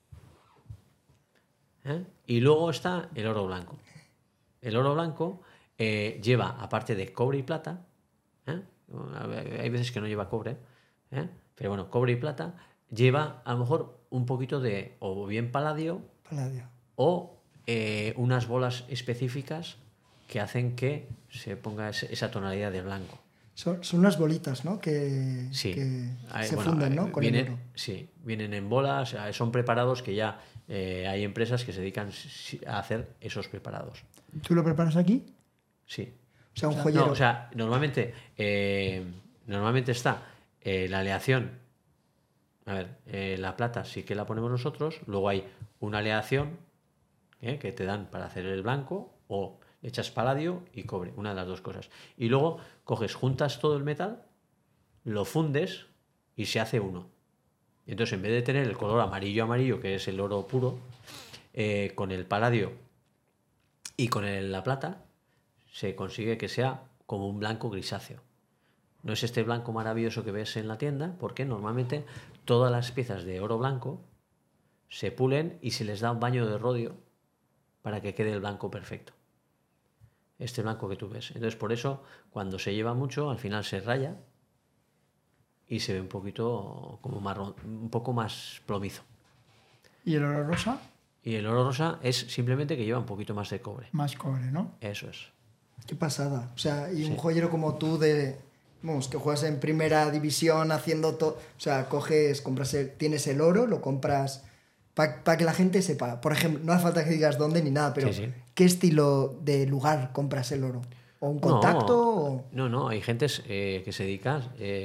S1: ¿Eh? Y luego está el oro blanco. El oro blanco eh, lleva, aparte de cobre y plata, ¿eh? Hay veces que no lleva cobre, ¿eh? Pero bueno, cobre y plata, lleva a lo mejor un poquito de o bien paladio
S2: Paladio.
S1: o eh, unas bolas específicas que hacen que se ponga ese- esa tonalidad de blanco.
S2: Son, son unas bolitas, ¿no? Que,
S1: Sí.
S2: que
S1: Hay-
S2: se
S1: bueno,
S2: funden,
S1: eh,
S2: ¿no? Con
S1: vienen,
S2: el oro.
S1: Sí, vienen en bolas, eh, son preparados que ya eh, hay empresas que se dedican si- a hacer esos preparados.
S3: ¿Tú lo preparas aquí?
S1: Sí.
S2: O sea, un
S1: No,
S2: joyero.
S1: o sea, normalmente, eh, normalmente está eh, la aleación. A ver, eh, la plata sí que la ponemos nosotros. Luego hay una aleación eh, que te dan para hacer el blanco o le echas paladio y cobre, una de las dos cosas. Y luego coges, juntas todo el metal, lo fundes y se hace uno. Y entonces, en vez de tener el color amarillo amarillo, que es el oro puro, eh, con el paladio y con el- la plata, se consigue que sea como un blanco grisáceo. No es este blanco maravilloso que ves en la tienda, porque normalmente todas las piezas de oro blanco se pulen y se les da un baño de rodio para que quede el blanco perfecto. Este blanco que tú ves. Entonces, por eso, cuando se lleva mucho, al final se raya y se ve un poquito como marrón, un poco más plomizo.
S3: ¿Y el oro rosa?
S1: Y el oro rosa es simplemente que lleva un poquito más de cobre.
S3: Más cobre, ¿no?
S1: Eso es.
S2: Qué pasada. O sea, y un
S1: Sí.
S2: joyero como tú de... Vamos, que juegas en primera división haciendo todo... O sea, coges, compras el, tienes el oro, lo compras para que la gente sepa. Por ejemplo, no hace falta que digas dónde ni nada, pero
S1: Sí, sí.
S2: ¿qué estilo de lugar compras el oro? ¿O un contacto?
S1: No,
S2: o-
S1: no, no, hay gentes eh, que se dedican eh,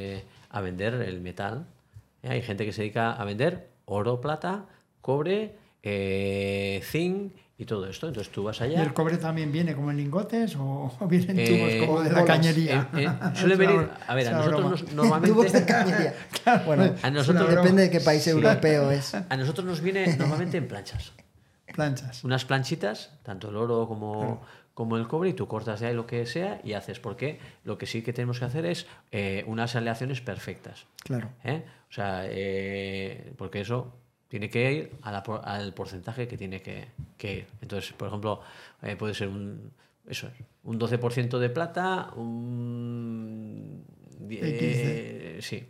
S1: a vender el metal. ¿eh? Hay gente que se dedica a vender oro, plata, cobre, eh, zinc y todo esto. Entonces tú vas allá.
S3: ¿Y el cobre también viene como en lingotes o viene en
S1: Eh,
S3: tubos como de la
S2: bolas.
S3: cañería?
S1: Eh, eh, suele venir, a ver, a nosotros nos- normalmente
S2: Tubos de cañería. Bueno,
S1: a nosotros
S2: depende de qué país
S1: Sí.
S2: europeo es.
S1: a nosotros nos viene normalmente en planchas.
S3: Planchas.
S1: Unas planchitas, tanto el oro como, como el cobre, y tú cortas de ahí lo que sea y haces, porque lo que sí que tenemos que hacer es eh, unas aleaciones perfectas.
S2: Claro.
S1: ¿eh? O sea, eh, porque eso tiene que ir a la por- al porcentaje que tiene que, que ir. Entonces, por ejemplo, eh, puede ser un, eso es, un doce por ciento de plata, un... eh, sí.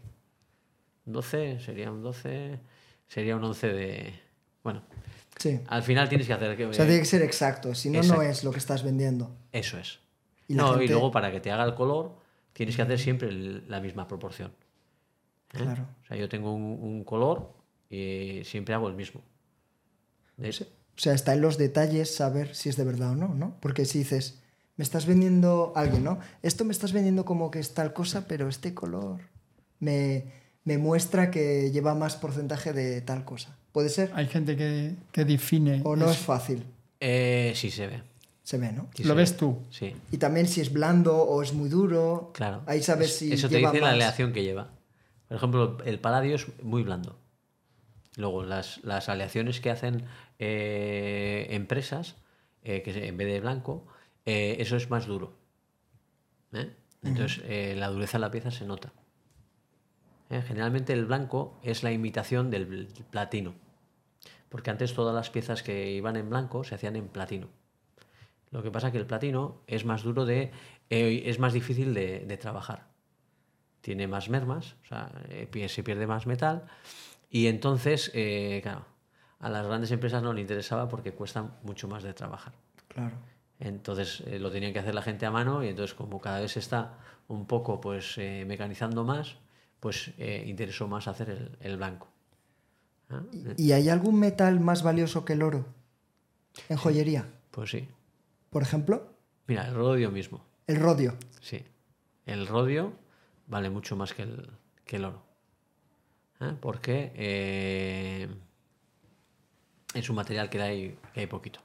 S1: doce, sería un doce, sería un once de... Bueno,
S2: Sí.
S1: al final tienes que hacer... Que,
S2: O sea, tiene que ser exacto, si no, no
S1: Exacto.
S2: es lo que estás vendiendo.
S1: Eso es.
S2: Y la
S1: no, y
S2: gente-
S1: luego para que te haga el color tienes que hacer siempre el- la misma proporción. ¿eh?
S2: Claro.
S1: O sea, yo tengo un, un color y siempre hago el mismo. ¿Ves?
S2: Sí. O sea, está en los detalles saber si es de verdad o no, ¿no? Porque si dices, me estás vendiendo alguien, ¿no? Esto me estás vendiendo como que es tal cosa, pero este color me, me muestra que lleva más porcentaje de tal cosa. ¿Puede ser?
S3: Hay gente que, que define.
S2: ¿O no es
S3: eso.
S2: fácil?
S1: Eh, sí, se ve.
S2: Se ve, ¿no?
S1: Sí
S3: Lo
S1: se
S3: ves
S1: ve.
S3: tú.
S1: Sí,
S2: Y también si es blando o es muy duro.
S1: claro.
S2: Ahí sabes
S1: Es-
S2: si
S1: Eso te
S2: lleva
S1: dice la
S2: más.
S1: aleación que lleva. Por ejemplo, el paladio es muy blando. Luego, las, las aleaciones que hacen eh, empresas, eh, que en vez de blanco, eh, eso es más duro. ¿eh? Entonces, eh, la dureza de la pieza se nota. ¿eh? Generalmente el blanco es la imitación del bl- platino. Porque antes todas las piezas que iban en blanco se hacían en platino. Lo que pasa es que el platino es más duro de... eh, es más difícil de, de trabajar. Tiene más mermas, o sea, eh, pi- se pierde más metal. Y entonces, eh, claro, a las grandes empresas no les interesaba porque cuesta mucho más de trabajar.
S2: Claro.
S1: Entonces eh, lo tenían que hacer la gente a mano y entonces como cada vez se está un poco pues eh, mecanizando más, pues eh, interesó más hacer el, el blanco. ¿Ah?
S2: ¿Y hay algún metal más valioso que el oro en joyería?
S1: Pues sí.
S2: Por ejemplo,
S1: Mira, el rodio mismo.
S2: el rodio.
S1: Sí. El rodio vale mucho más que el, que el oro. ¿eh? Porque eh, es un material que hay, que hay poquito.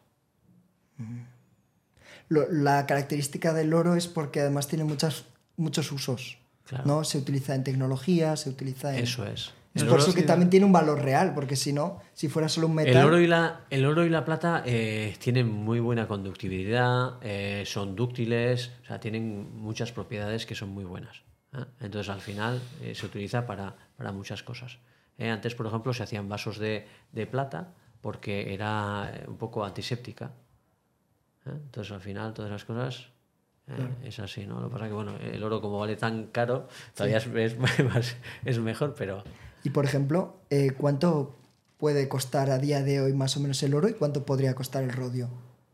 S2: Lo- la característica del oro es porque además tiene muchas, muchos usos.
S1: Claro.
S2: ¿No? Se utiliza en tecnología, se utiliza en...
S1: Eso es.
S2: Es
S1: El
S2: por
S1: oro-
S2: eso que también tiene un valor real, porque si no, si fuera solo un metal...
S1: El oro y la, el oro y la plata eh, tienen muy buena conductividad, eh, son dúctiles, o sea, tienen muchas propiedades que son muy buenas. ¿eh? Entonces, al final, eh, se utiliza para, para muchas cosas. ¿eh? Antes, por ejemplo, se hacían vasos de, de plata porque era eh, un poco antiséptica. ¿eh? Entonces, al final, todas las cosas... eh,
S2: Claro.
S1: Es así, ¿no? Lo que pasa es que, bueno, el oro como vale tan caro, todavía es, es más- es mejor, pero...
S2: Y por ejemplo, eh, ¿cuánto puede costar a día de hoy más o menos el oro y cuánto podría costar el rodio?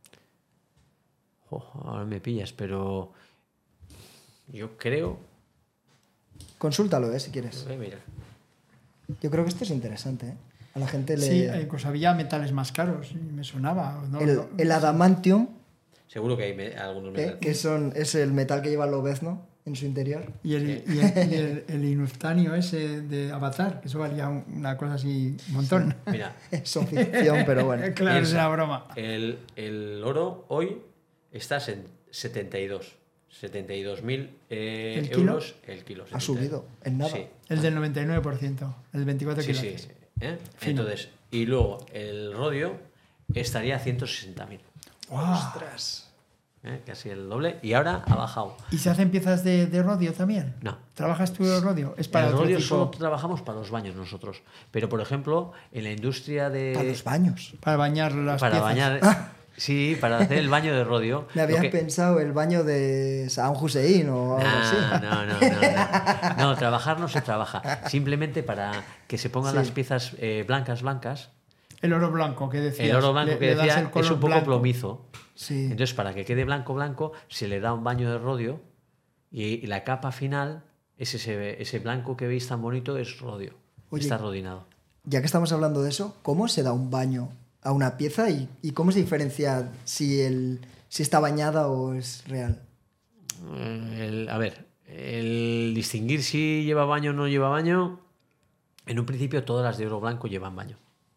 S1: Jo, ahora me pillas, pero yo creo...
S2: Consúltalo, ¿eh? Si quieres.
S1: Eh, mira.
S2: Yo creo que esto es interesante, ¿eh? A la gente le...
S3: Sí, eh, pues había metales más caros, y me sonaba. ¿no?
S2: el,
S3: No-
S2: el adamantium,
S1: Seguro que hay me- algunos
S2: ¿eh?
S1: metales.
S2: que son, es el metal que lleva el lobezno en su interior.
S3: Y el, y el, y el- el inustanio ese de Avatar, que eso valía un- una cosa así, un montón.
S1: Mira,
S2: Son ficción, pero bueno.
S3: Claro, es
S1: piensa,
S3: una broma.
S1: el, el oro hoy está en setenta y dos. setenta y dos mil eh,
S3: ¿El kilo?
S1: euros el kilo.
S2: Ha subido en nada.
S1: Sí,
S3: El del noventa y nueve por ciento, el veinticuatro
S1: sí,
S3: kilos.
S1: sí. ¿eh?
S3: Fino.
S1: Entonces, y luego el rodio estaría a ciento sesenta mil.
S2: ¡Ostras!
S1: ¿eh? Casi el doble. Y ahora ha bajado.
S3: ¿Y se hacen piezas de, de rodio también?
S1: No.
S3: ¿Trabajas tú el rodio? Es para
S1: el
S3: otro
S1: rodio
S3: tipo-
S1: solo trabajamos para los baños nosotros. Pero, por ejemplo, en la industria de...
S2: Para los baños.
S3: para bañar las
S1: para
S3: piezas.
S1: bañar...
S2: Ah.
S1: Sí, para hacer el baño de rodio.
S2: Me
S1: lo
S2: habían
S1: que-
S2: pensado el baño de Saddam Hussein o algo así.
S1: No, no, no, no, no. No, trabajar no se trabaja. Simplemente para que se pongan
S2: Sí.
S1: las piezas eh, blancas, blancas.
S3: El oro blanco que decías.
S1: El oro blanco
S3: le-
S1: que
S3: le das
S1: decía
S3: el
S1: es
S3: color
S1: un poco
S3: blanco.
S1: plomizo.
S2: Sí.
S1: Entonces, para que quede blanco, blanco, se le da un baño de rodio y, y la capa final, es ese, ese blanco que veis tan bonito, es rodio.
S2: Oye.
S1: Está rodinado.
S2: Ya que estamos hablando de eso, ¿cómo se da un baño a una pieza y, y cómo se diferencia si, el, si está bañada o es real?
S1: Eh, el- a ver, el distinguir si lleva baño o no lleva baño, en un principio todas las de oro blanco llevan baño.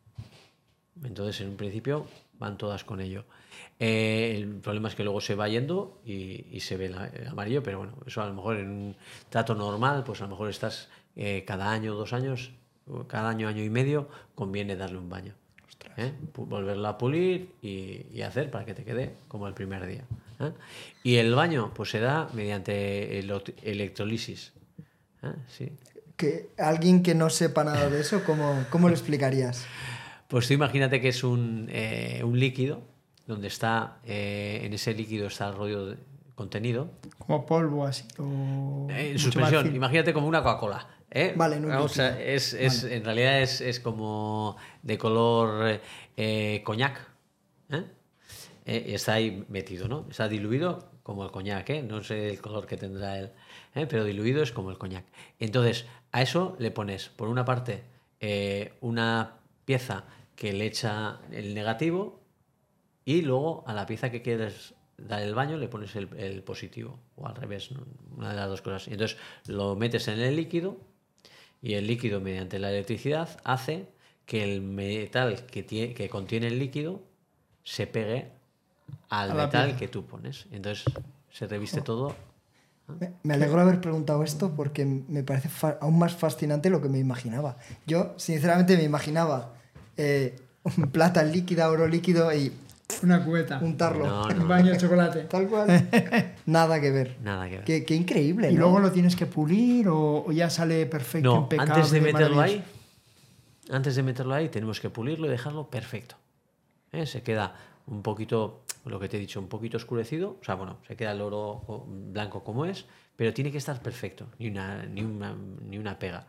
S1: Entonces, en un principio van todas con ello. Eh, el problema es que luego se va yendo y, y se ve la, el amarillo, pero bueno, eso a lo mejor en un trato normal, pues a lo mejor estás eh, cada año, dos años, cada año, año y medio, conviene darle un baño. ¿Eh? Volverla a pulir y, y hacer para que te quede como el primer día. ¿Eh? Y el baño pues se da mediante el, electrolisis. ¿Eh? Sí.
S2: Que alguien que no sepa nada de eso, ¿cómo, cómo lo explicarías?
S1: Pues tú imagínate que es un, eh, un líquido donde está, eh, en ese líquido está el rodio de, contenido.
S3: Como polvo así. O
S1: Eh, en suspensión, imagínate como una Coca-Cola. ¿eh?
S2: Vale, no
S1: Vamos a, es, es, vale. En realidad es, es como de color eh, coñac. ¿eh? Eh, está ahí metido, ¿no? Está diluido como el coñac, ¿eh? No sé el color que tendrá él, ¿eh? Pero diluido es como el coñac. Entonces, a eso le pones, por una parte, eh, una pieza que le echa el negativo y luego a la pieza que quieres dar el baño le pones el, el positivo, o al revés, una de las dos cosas. Entonces, lo metes en el líquido y el líquido, mediante la electricidad, hace que el metal que, tiene, que contiene el líquido se pegue al metal pieza que tú pones. Entonces se reviste oh. todo.
S2: Me, me alegro de haber preguntado esto porque me parece fa- aún más fascinante lo que me imaginaba. Yo, sinceramente, me imaginaba eh, plata líquida, oro líquido y...
S3: Una cubeta.
S2: Untarlo.
S1: No, no.
S3: Un baño de chocolate.
S2: Tal cual. Nada que ver.
S1: Nada que ver.
S2: Qué, qué increíble,
S3: ¿Y
S2: ¿no?
S3: luego lo tienes que pulir o, o ya sale perfecto,
S1: no,
S3: impecable?
S1: Antes de meterlo ahí, antes de meterlo ahí, tenemos que pulirlo y dejarlo perfecto. ¿Eh? Se queda un poquito, lo que te he dicho, un poquito oscurecido. O sea, bueno, se queda el oro blanco como es, pero tiene que estar perfecto, ni una, ni una, ni una pega.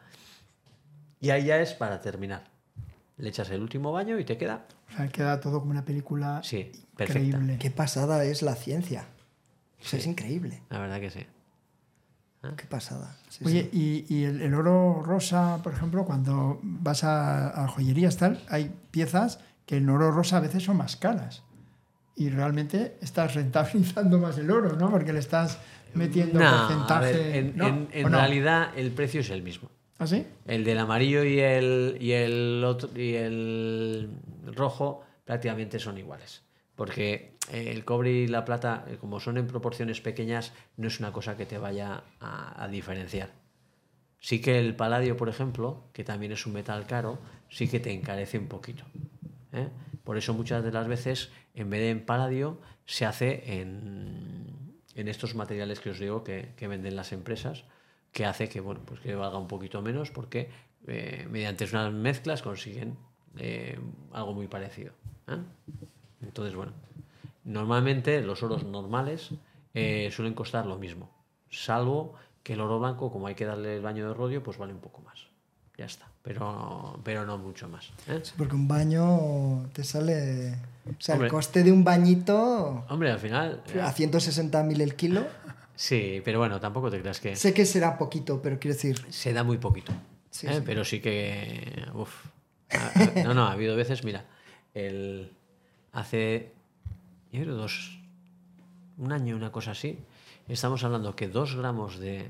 S1: Y ahí ya es para terminar. Le echas el último baño y te queda...
S3: O sea, queda todo como una película
S1: sí,
S3: increíble.
S1: Perfecta.
S2: Qué pasada es la ciencia. O sea,
S1: sí,
S2: es increíble.
S1: La verdad que sí.
S2: ¿Eh? Qué pasada. Sí,
S3: Oye,
S2: sí.
S3: y, y el, el oro rosa, por ejemplo, cuando vas a, a joyerías tal, hay piezas que en oro rosa a veces son más caras. Y realmente estás rentabilizando más el oro, ¿no? Porque le estás metiendo
S1: no,
S3: porcentaje...
S1: A ver, en
S3: ¿no?
S1: en, en
S3: no?
S1: realidad el precio es el mismo.
S3: ¿Ah, sí?
S1: El del amarillo y el, y el, otro, y el rojo prácticamente son iguales. Porque el cobre y la plata, como son en proporciones pequeñas, no es una cosa que te vaya a, a diferenciar. Sí que el paladio, por ejemplo, que también es un metal caro, sí que te encarece un poquito. ¿eh? Por eso muchas de las veces, en vez de en paladio, se hace en, en estos materiales que os digo que, que venden las empresas, que hace que, bueno, pues que valga un poquito menos porque eh, mediante unas mezclas consiguen eh, algo muy parecido. ¿eh? Entonces, bueno, normalmente los oros normales eh, suelen costar lo mismo, salvo que el oro blanco, como hay que darle el baño de rodio, pues vale un poco más. Ya está, pero, pero no mucho más. ¿eh?
S2: Sí, porque un baño te sale... O sea,
S1: Hombre,
S2: el coste de un bañito...
S1: Hombre, al final...
S2: A ciento sesenta mil el kilo...
S1: Sí, pero bueno, tampoco te creas que...
S2: Sé que será poquito, pero quiero decir...
S1: Se da muy poquito.
S2: Sí,
S1: ¿eh?
S2: sí.
S1: Pero sí que... Uf. Ha, ha, no, no, ha habido veces, mira, el, hace, yo creo, dos, un año, una cosa así, estamos hablando que dos gramos de,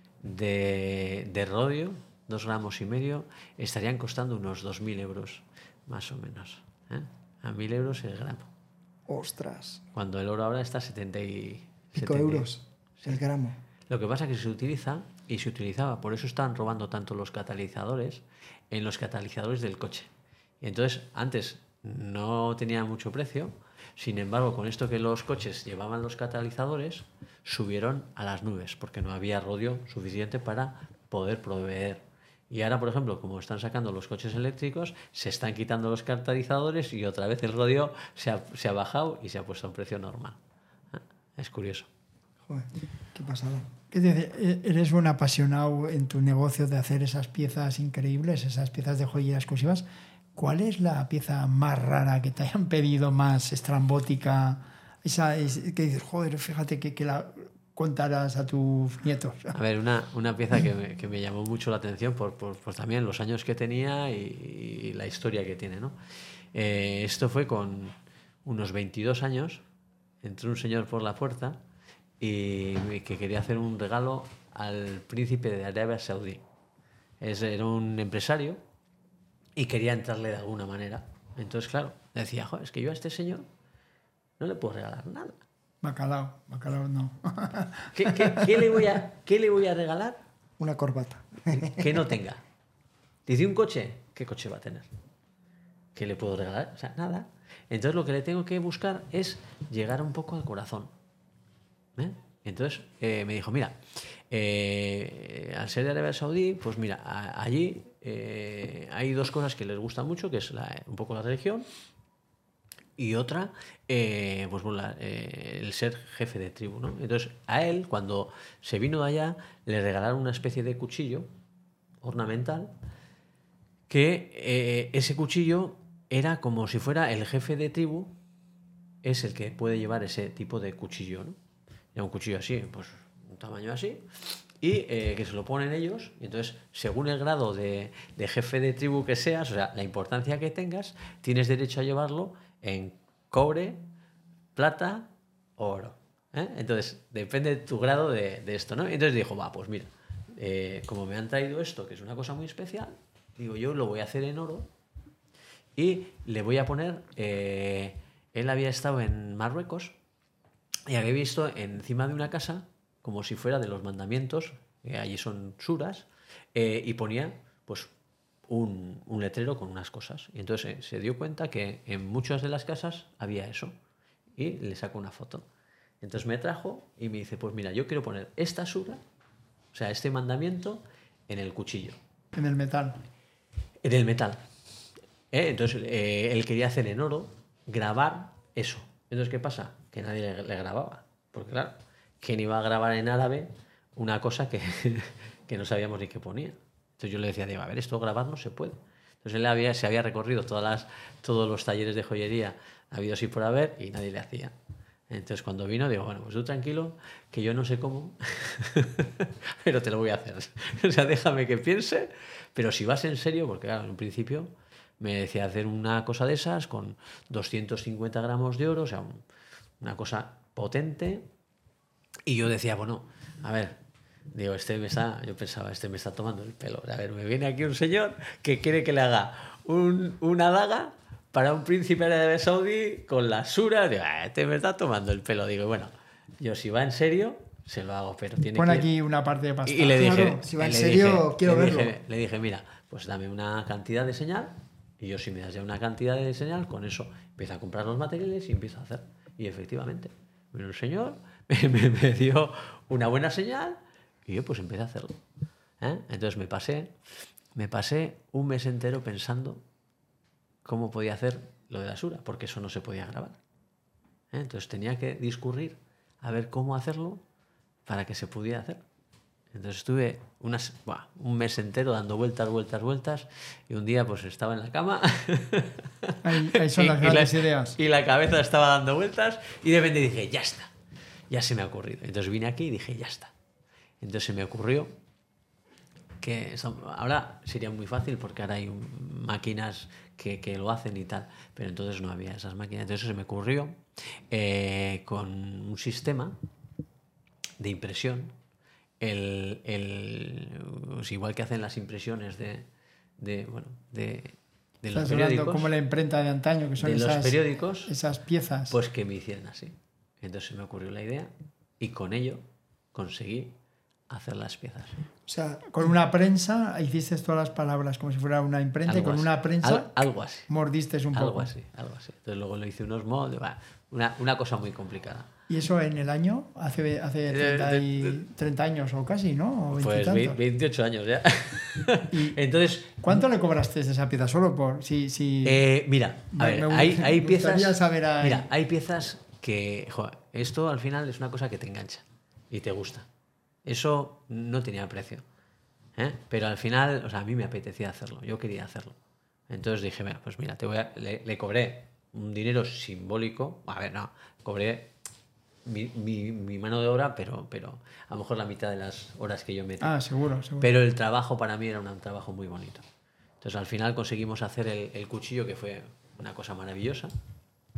S1: de, de rodio, dos gramos y medio, estarían costando unos dos mil euros, más o menos. ¿eh? A mil euros el gramo.
S2: Ostras.
S1: Cuando el oro ahora está a setenta y...
S2: Pico euros el gramo.
S1: Lo que pasa es que se utiliza y se utilizaba, por eso están robando tanto los catalizadores en los catalizadores del coche. Y entonces, antes no tenía mucho precio, sin embargo, con esto que los coches llevaban los catalizadores, subieron a las nubes, porque no había rodio suficiente para poder proveer. Y ahora, por ejemplo, como están sacando los coches eléctricos, se están quitando los catalizadores y otra vez el rodio se ha, se ha bajado y se ha puesto a un precio normal. Es curioso.
S2: Joder, qué pasada.
S3: ¿Qué te dice? Eres un apasionado en tu negocio de hacer esas piezas increíbles, esas piezas de joyería exclusivas. ¿Cuál es la pieza más rara que te hayan pedido, más estrambótica? Esa es, que dices, joder, fíjate que, que la contarás a tus nietos.
S1: A ver, una, una pieza que me, que me llamó mucho la atención por, por, por también los años que tenía y, y la historia que tiene, ¿no? Eh, esto fue con unos veintidós años, entró un señor por la puerta y que quería hacer un regalo al príncipe de Arabia Saudí. Es, era un empresario y quería entrarle de alguna manera. Entonces, claro, decía, joder, es que yo a este señor no le puedo regalar nada.
S3: Bacalao, bacalao no.
S1: ¿Qué, qué, qué, le voy a, ¿Qué le voy a regalar?
S2: Una corbata.
S1: Que no tenga. Dice, ¿un coche? ¿Qué coche va a tener? ¿Qué le puedo regalar? O sea, nada. Entonces lo que le tengo que buscar es llegar un poco al corazón. ¿Eh? Entonces eh, me dijo, mira, eh, al ser de Arabia Saudí, pues mira, a, allí eh, hay dos cosas que les gustan mucho, que es la, un poco la religión y otra, eh, pues bueno, la, eh, el ser jefe de tribu, ¿no? Entonces a él, cuando se vino de allá, le regalaron una especie de cuchillo ornamental que eh, ese cuchillo era como si fuera el jefe de tribu, es el que puede llevar ese tipo de cuchillo, ¿no? Era un cuchillo así, pues un tamaño así, y eh, que se lo ponen ellos, y entonces, según el grado de, de jefe de tribu que seas, o sea, la importancia que tengas, tienes derecho a llevarlo en cobre, plata o oro. ¿eh? Entonces, depende de tu grado de, de esto, ¿no? Entonces dijo, va, pues mira, eh, como me han traído esto, que es una cosa muy especial, digo, yo lo voy a hacer en oro y le voy a poner... Eh, él había estado en Marruecos y había visto encima de una casa, como si fuera de los mandamientos, que allí son suras, eh, y ponía pues un, un letrero con unas cosas. Y entonces eh, se dio cuenta que en muchas de las casas había eso. Y le sacó una foto. Entonces me trajo y me dice, pues mira, yo quiero poner esta sura, o sea, este mandamiento, en el cuchillo.
S3: En el metal.
S1: En el metal. ¿Eh? Entonces eh, él quería hacer en oro, grabar eso. Entonces, ¿qué pasa? Que nadie le, le grababa. Porque claro, ¿quién iba a grabar en árabe una cosa que, que no sabíamos ni qué ponía? Entonces yo le decía, digo, a ver, esto grabar no se puede. Entonces él había, se había recorrido todas las, todos los talleres de joyería habidos y por haber y nadie le hacía. Entonces cuando vino, digo, bueno, pues tú tranquilo, que yo no sé cómo, pero te lo voy a hacer. O sea, déjame que piense, pero si vas en serio, porque claro, en un principio me decía hacer una cosa de esas con doscientos cincuenta gramos de oro, o sea, un, una cosa potente. Y yo decía, bueno, a ver, digo, este me está, yo pensaba, este me está tomando el pelo. A ver, me viene aquí un señor que quiere que le haga un, una daga para un príncipe de Arabia Saudí con la sura. Digo, ah, este me está tomando el pelo. Digo, bueno, yo si va en serio, se lo hago, pero tiene
S3: Pon
S1: que...
S3: aquí una parte de pasta.
S1: Y, y le dije,
S2: Claro, si va en
S1: le
S2: serio,
S1: dije,
S2: quiero
S1: le
S2: verlo.
S1: Dije, le dije, mira, pues dame una cantidad de señal y yo si me das ya una cantidad de señal, con eso empiezo a comprar los materiales y empiezo a hacer. Y efectivamente, vino un señor, me, me, me dio una buena señal y yo pues empecé a hacerlo. ¿eh? Entonces me pasé, me pasé un mes entero pensando cómo podía hacer lo de la sura, porque eso no se podía grabar. ¿eh? Entonces tenía que discurrir a ver cómo hacerlo para que se pudiera hacer. Entonces estuve unas, buah, un mes entero dando vueltas, vueltas, vueltas, y un día pues estaba en la cama
S3: Ahí, ahí son
S1: y,
S3: las
S1: y la,
S3: grandes ideas.
S1: y la cabeza estaba dando vueltas y de repente dije, ya está, ya se me ha ocurrido. Entonces vine aquí y dije, ya está. Entonces se me ocurrió que eso, ahora sería muy fácil porque ahora hay un, máquinas que, que lo hacen y tal, pero entonces no había esas máquinas. Entonces se me ocurrió eh, con un sistema de impresión, el, el, pues igual que hacen las impresiones de, de, bueno, de, de los
S3: Estás
S1: periódicos,
S3: hablando como la imprenta de antaño, que son
S1: de
S3: esas,
S1: los periódicos,
S3: esas piezas.
S1: pues que me hicieran así. Entonces se me ocurrió la idea y con ello conseguí hacer las piezas.
S2: O sea,
S3: Con una prensa hiciste todas las palabras como si fuera una imprenta y
S1: Algo
S3: con
S1: así.
S3: una prensa
S1: Al- algo así.
S3: mordiste un poco.
S1: Algo así, algo así. Entonces luego le hice unos moldes, va, una, una cosa muy complicada.
S3: Y eso en el año, hace, hace treinta, y, treinta años o casi, ¿no? O
S1: Pues
S3: veintitantos.
S1: veintiocho años ya.
S3: Y-
S1: Entonces,
S3: ¿Cuánto le cobraste de esa pieza? Solo por si, si...
S1: eh, mira, a
S3: Me-
S1: ver,
S3: me
S1: hay, hay
S3: gustaría
S1: piezas.
S3: saber ahí.
S1: Mira, hay piezas que, joder, esto al final es una cosa que te engancha y te gusta. Eso no tenía precio. ¿eh? Pero al final, o sea, a mí me apetecía hacerlo, yo quería hacerlo. Entonces dije, mira, pues mira, te voy a, le, le cobré un dinero simbólico. A ver, no, cobré mi, mi, mi mano de obra, pero, pero a lo mejor la mitad de las horas que yo metí.
S3: Ah, seguro, seguro.
S1: Pero el trabajo para mí era un trabajo muy bonito. Entonces al final conseguimos hacer el, el cuchillo, que fue una cosa maravillosa.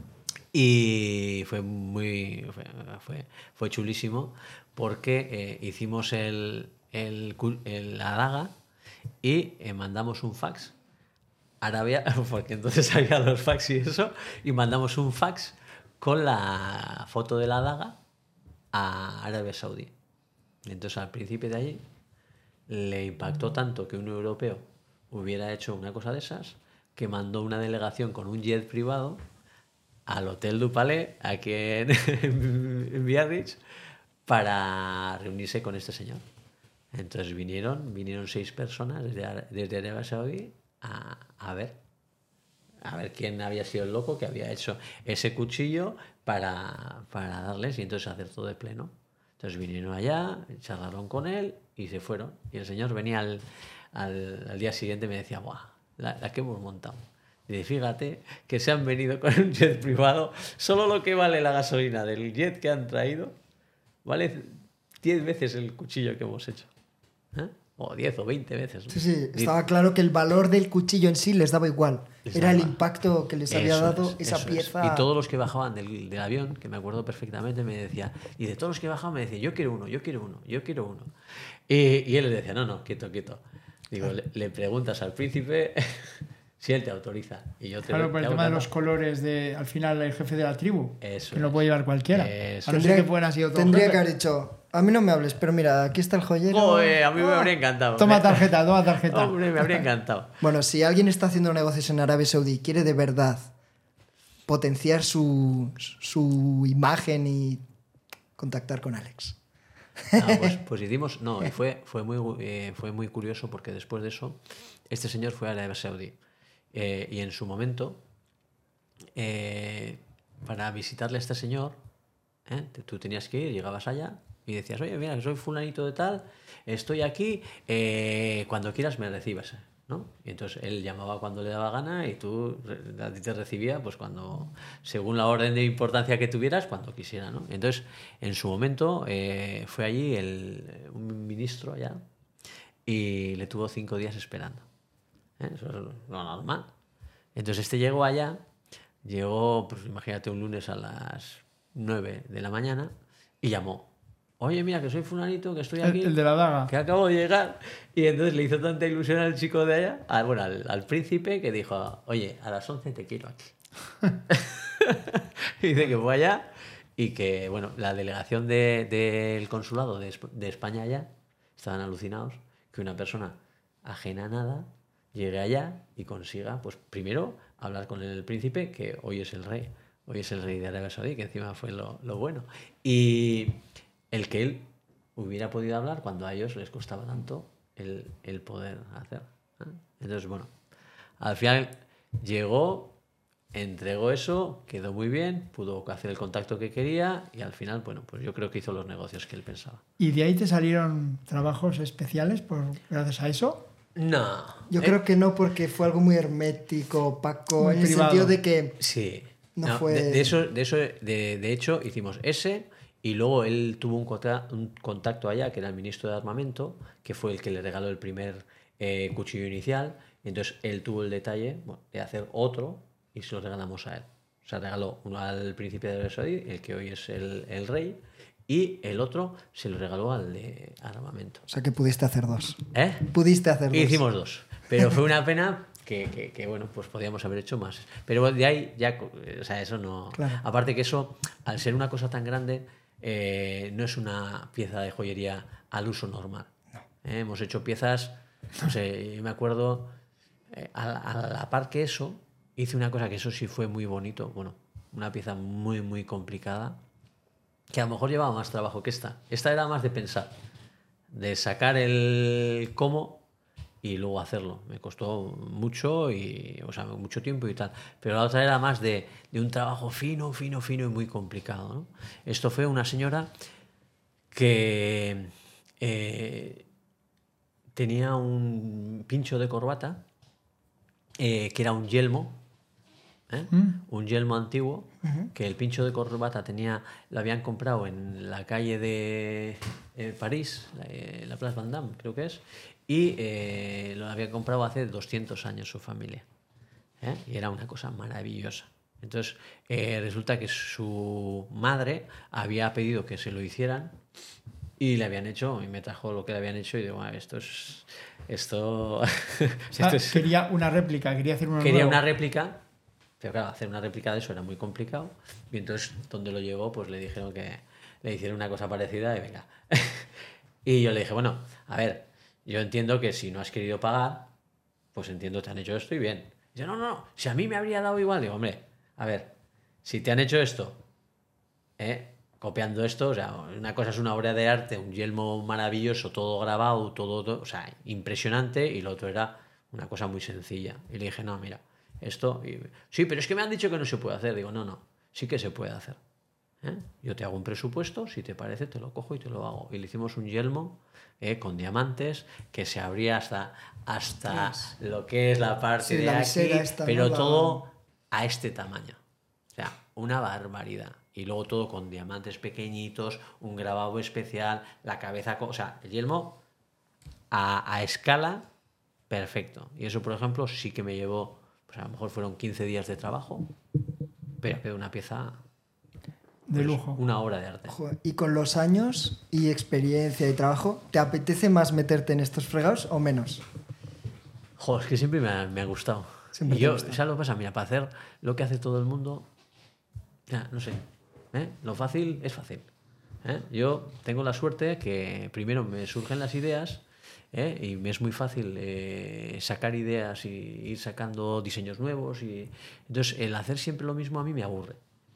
S1: Y fue muy fue, fue, fue chulísimo porque eh, hicimos el, el, el, la daga y eh, mandamos un fax a Arabia, porque entonces había los fax y eso, y mandamos un fax con la foto de la daga a Arabia Saudí. Y entonces al príncipe de allí le impactó tanto que un europeo hubiera hecho una cosa de esas que mandó una delegación con un jet privado al Hotel du Palais, aquí en, en Biarritz, para reunirse con este señor. Entonces vinieron, vinieron seis personas desde, desde Arabia Saudí a, a ver, a ver quién había sido el loco que había hecho ese cuchillo para, para darles y entonces hacer todo de pleno. Entonces vinieron allá, charlaron con él y se fueron. Y el señor venía al, al, al día siguiente y me decía, ¡buah! La, la que hemos montado. Y dice, fíjate que se han venido con un jet privado, solo lo que vale la gasolina del jet que han traído vale diez veces el cuchillo que hemos hecho. ¿Eh? O diez o veinte veces. ¿No?
S2: Sí, sí, estaba claro que el valor del cuchillo en sí les daba igual. Les Era daba. el impacto que les había
S1: eso
S2: dado
S1: es,
S2: esa pieza.
S1: Es. Y todos los que bajaban del, del avión, que me acuerdo perfectamente, me decía, y de todos los que bajaban me decía, yo quiero uno, yo quiero uno, yo quiero uno. Y, y él le decía, no, no, quieto, quieto. Digo, le, le preguntas al príncipe si él te autoriza. Y yo te
S3: claro, por el tema de los colores, de al final el jefe de la tribu, eso que no puede llevar cualquiera. Eso. A no ser que fuera así otro
S2: Tendría
S3: jefe.
S2: que haber dicho, a mí no me hables, pero mira, aquí está el joyero.
S1: Joder, a mí me habría encantado.
S3: Toma tarjeta, toma tarjeta.
S1: Hombre, me habría encantado.
S2: Bueno, si alguien está haciendo negocios en Arabia Saudí y quiere de verdad potenciar su, su imagen y contactar con Alex.
S1: No, pues, pues hicimos, no, y fue, fue, muy, eh, fue muy curioso porque después de eso, este señor fue a Arabia Saudí. Eh, y en su momento, eh, para visitarle a este señor, ¿eh? tú tenías que ir, llegabas allá y decías, oye, mira, que soy fulanito de tal, estoy aquí, eh, cuando quieras me recibas, ¿no? Y entonces él llamaba cuando le daba gana y tú a ti te recibía pues cuando, según la orden de importancia que tuvieras, cuando quisiera, ¿no? Entonces, en su momento eh, fue allí el, un ministro allá y le tuvo cinco días esperando. ¿Eh? Eso es lo normal. Entonces este llegó allá, llegó, pues imagínate, un lunes a las nueve de la mañana y llamó. Oye, mira, que soy fulanito, que estoy aquí.
S3: El, el de la daga.
S1: Que acabo de llegar. Y entonces le hizo tanta ilusión al chico de allá, al, bueno, al, al príncipe, que dijo, oye, a las once te quiero aquí. Y dice que fue allá y que, bueno, la delegación del de, de consulado de, de España allá estaban alucinados que una persona ajena a nada llegue allá y consiga, pues primero, hablar con el príncipe, que hoy es el rey, hoy es el rey de Arabia Saudí, que encima fue lo, lo bueno. Y el que él hubiera podido hablar cuando a ellos les costaba tanto el, el poder hacer. ¿eh? Entonces, bueno, al final llegó, entregó eso, quedó muy bien, pudo hacer el contacto que quería y al final, bueno, pues yo creo que hizo los negocios que él pensaba.
S3: ¿Y de ahí te salieron trabajos especiales por, gracias a eso?
S1: No.
S2: Yo
S1: eh,
S2: creo que no, porque fue algo muy hermético, opaco,
S3: muy
S2: en
S3: privado.
S2: el sentido de que
S1: sí.
S2: no,
S1: no
S2: fue...
S1: De, de eso, de, eso de, de hecho, hicimos ese y luego él tuvo un, contra, un contacto allá, que era el ministro de Armamento, que fue el que le regaló el primer eh, cuchillo inicial. Entonces él tuvo el detalle bueno, de hacer otro y se lo regalamos a él. O sea, regaló uno al príncipe de Arabia Saudí, el que hoy es el, el rey, y el otro se lo regaló al de Armamento.
S2: O sea, que pudiste hacer dos.
S1: ¿Eh?
S2: Pudiste hacer dos.
S1: Hicimos dos. Pero fue una pena que, que, que, bueno, pues podíamos haber hecho más. Pero de ahí ya, o sea, eso no...
S2: Claro.
S1: Aparte que eso, al ser una cosa tan grande, eh, no es una pieza de joyería al uso normal.
S2: No.
S1: Eh, hemos hecho piezas, no sé, yo me acuerdo, eh, a, a la par que eso, hice una cosa que eso sí fue muy bonito, bueno, una pieza muy, muy complicada, que a lo mejor llevaba más trabajo que esta. Esta era más de pensar, de sacar el cómo y luego hacerlo. Me costó mucho, y, o sea, mucho tiempo y tal. Pero la otra era más de, de un trabajo fino, fino, fino y muy complicado, ¿no? Esto fue una señora que eh, tenía un pincho de corbata eh, que era un yelmo, ¿eh? Mm. Un yelmo antiguo, uh-huh. que el pincho de corbata tenía, lo habían comprado en la calle de eh, París, la, eh, la Place Vendôme, creo que es, y eh, lo habían comprado hace doscientos años su familia. ¿eh? Y era una cosa maravillosa. Entonces, eh, resulta que su madre había pedido que se lo hicieran y le habían hecho, y me trajo lo que le habían hecho y digo, ah, esto es... Esto,
S3: O sea,
S1: esto es
S3: quería una réplica, quería hacer uno
S1: quería
S3: nuevo.
S1: una réplica, pero claro, hacer una réplica de eso era muy complicado. Y entonces, donde lo llevó, pues le dijeron que le hicieron una cosa parecida y venga. Y yo le dije, bueno, a ver, yo entiendo que si no has querido pagar, pues entiendo, te han hecho esto y bien. Y dice, no, no, no, si a mí me habría dado igual. Digo, hombre, a ver, si te han hecho esto, ¿eh? Copiando esto, o sea, una cosa es una obra de arte, un yelmo maravilloso, todo grabado, todo, todo, o sea, impresionante, y lo otro era una cosa muy sencilla. Y le dije, no, mira, esto, y, sí, pero es que me han dicho que no se puede hacer. Digo, no, no, sí que se puede hacer. ¿Eh? Yo te hago un presupuesto, si te parece, te lo cojo y te lo hago. Y le hicimos un yelmo eh, con diamantes que se abría hasta, hasta
S2: Dios.
S1: lo que es la parte
S2: Sí,
S1: de
S2: la
S1: aquí,
S2: visera esta,
S1: pero
S2: ¿no? La-
S1: todo a este tamaño. O sea, una barbaridad. Y luego todo con diamantes pequeñitos, un grabado especial, la cabeza... O sea, el yelmo a, a escala, perfecto. Y eso, por ejemplo, sí que me llevó... Pues a lo mejor fueron quince días de trabajo, pero quedó una pieza...
S3: De
S1: pues,
S3: lujo.
S1: Una obra de arte.
S2: Joder, y con los años y experiencia y trabajo, ¿te apetece más meterte en estos fregados o menos?
S1: Joder, es que siempre me ha, me ha gustado.
S2: Siempre
S1: Y
S2: te
S1: yo,
S2: gusta.
S1: ¿sabes lo que pasa? Mira, para hacer lo que hace todo el mundo, ya, no sé. ¿eh? Lo fácil es fácil. ¿eh? Yo tengo la suerte que primero me surgen las ideas ¿eh? y me es muy fácil eh, sacar ideas y ir sacando diseños nuevos. Y entonces, el hacer siempre lo mismo a mí me aburre.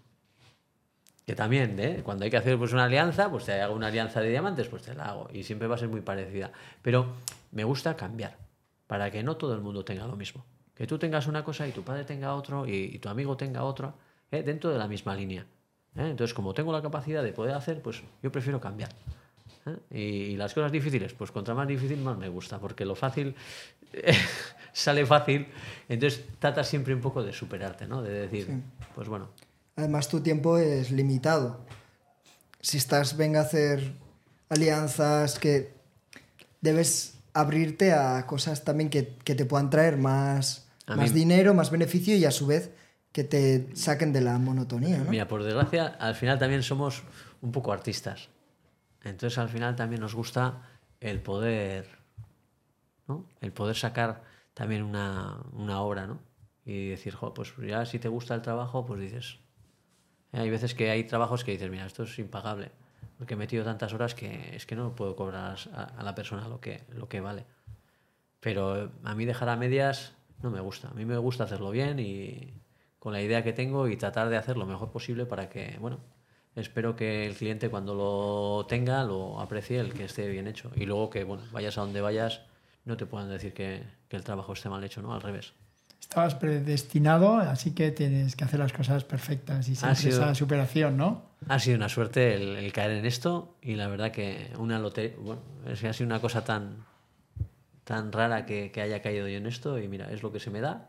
S1: Que también, ¿eh? Cuando hay que hacer pues, una alianza, pues te hago una alianza de diamantes, pues te la hago. Y siempre va a ser muy parecida. Pero me gusta cambiar, para que no todo el mundo tenga lo mismo. Que tú tengas una cosa y tu padre tenga otro y, y tu amigo tenga otro, ¿eh? Dentro de la misma línea. ¿eh? Entonces, como tengo la capacidad de poder hacer, pues yo prefiero cambiar. ¿eh? Y, y las cosas difíciles, pues contra más difícil más me gusta, porque lo fácil eh, sale fácil. Entonces, tratas siempre un poco de superarte, ¿no? De decir,
S2: Sí.
S1: pues bueno...
S2: Además, tu tiempo es limitado. Si estás, venga a hacer alianzas, que debes abrirte a cosas también que, que te puedan traer más,
S1: A
S2: más
S1: mí-
S2: dinero, más beneficio y a su vez que te saquen de la monotonía, ¿no?
S1: Mira, por desgracia, al final también somos un poco artistas. Entonces, al final también nos gusta el poder, ¿no? El poder sacar también una, una obra, ¿no? Y decir, jo, pues ya si te gusta el trabajo, pues dices... eh, Hay veces que hay trabajos que dices, mira, esto es impagable, porque he metido tantas horas que es que no puedo cobrar a, a la persona lo que, lo que vale. Pero a mí dejar a medias no me gusta. A mí me gusta hacerlo bien y con la idea que tengo y tratar de hacer lo mejor posible para que, bueno, espero que el cliente cuando lo tenga lo aprecie, el que esté bien hecho. Y luego que, bueno, vayas a donde vayas, no te puedan decir que, que el trabajo esté mal hecho, ¿no? Al revés.
S3: Estabas predestinado, así que tienes que hacer las cosas perfectas y siempre
S1: sido-
S3: esa superación, ¿no?
S1: Ha sido una suerte el, el caer en esto y la verdad que una lotería, bueno, es que ha sido una cosa tan, tan rara que, que haya caído yo en esto y mira, es lo que se me da,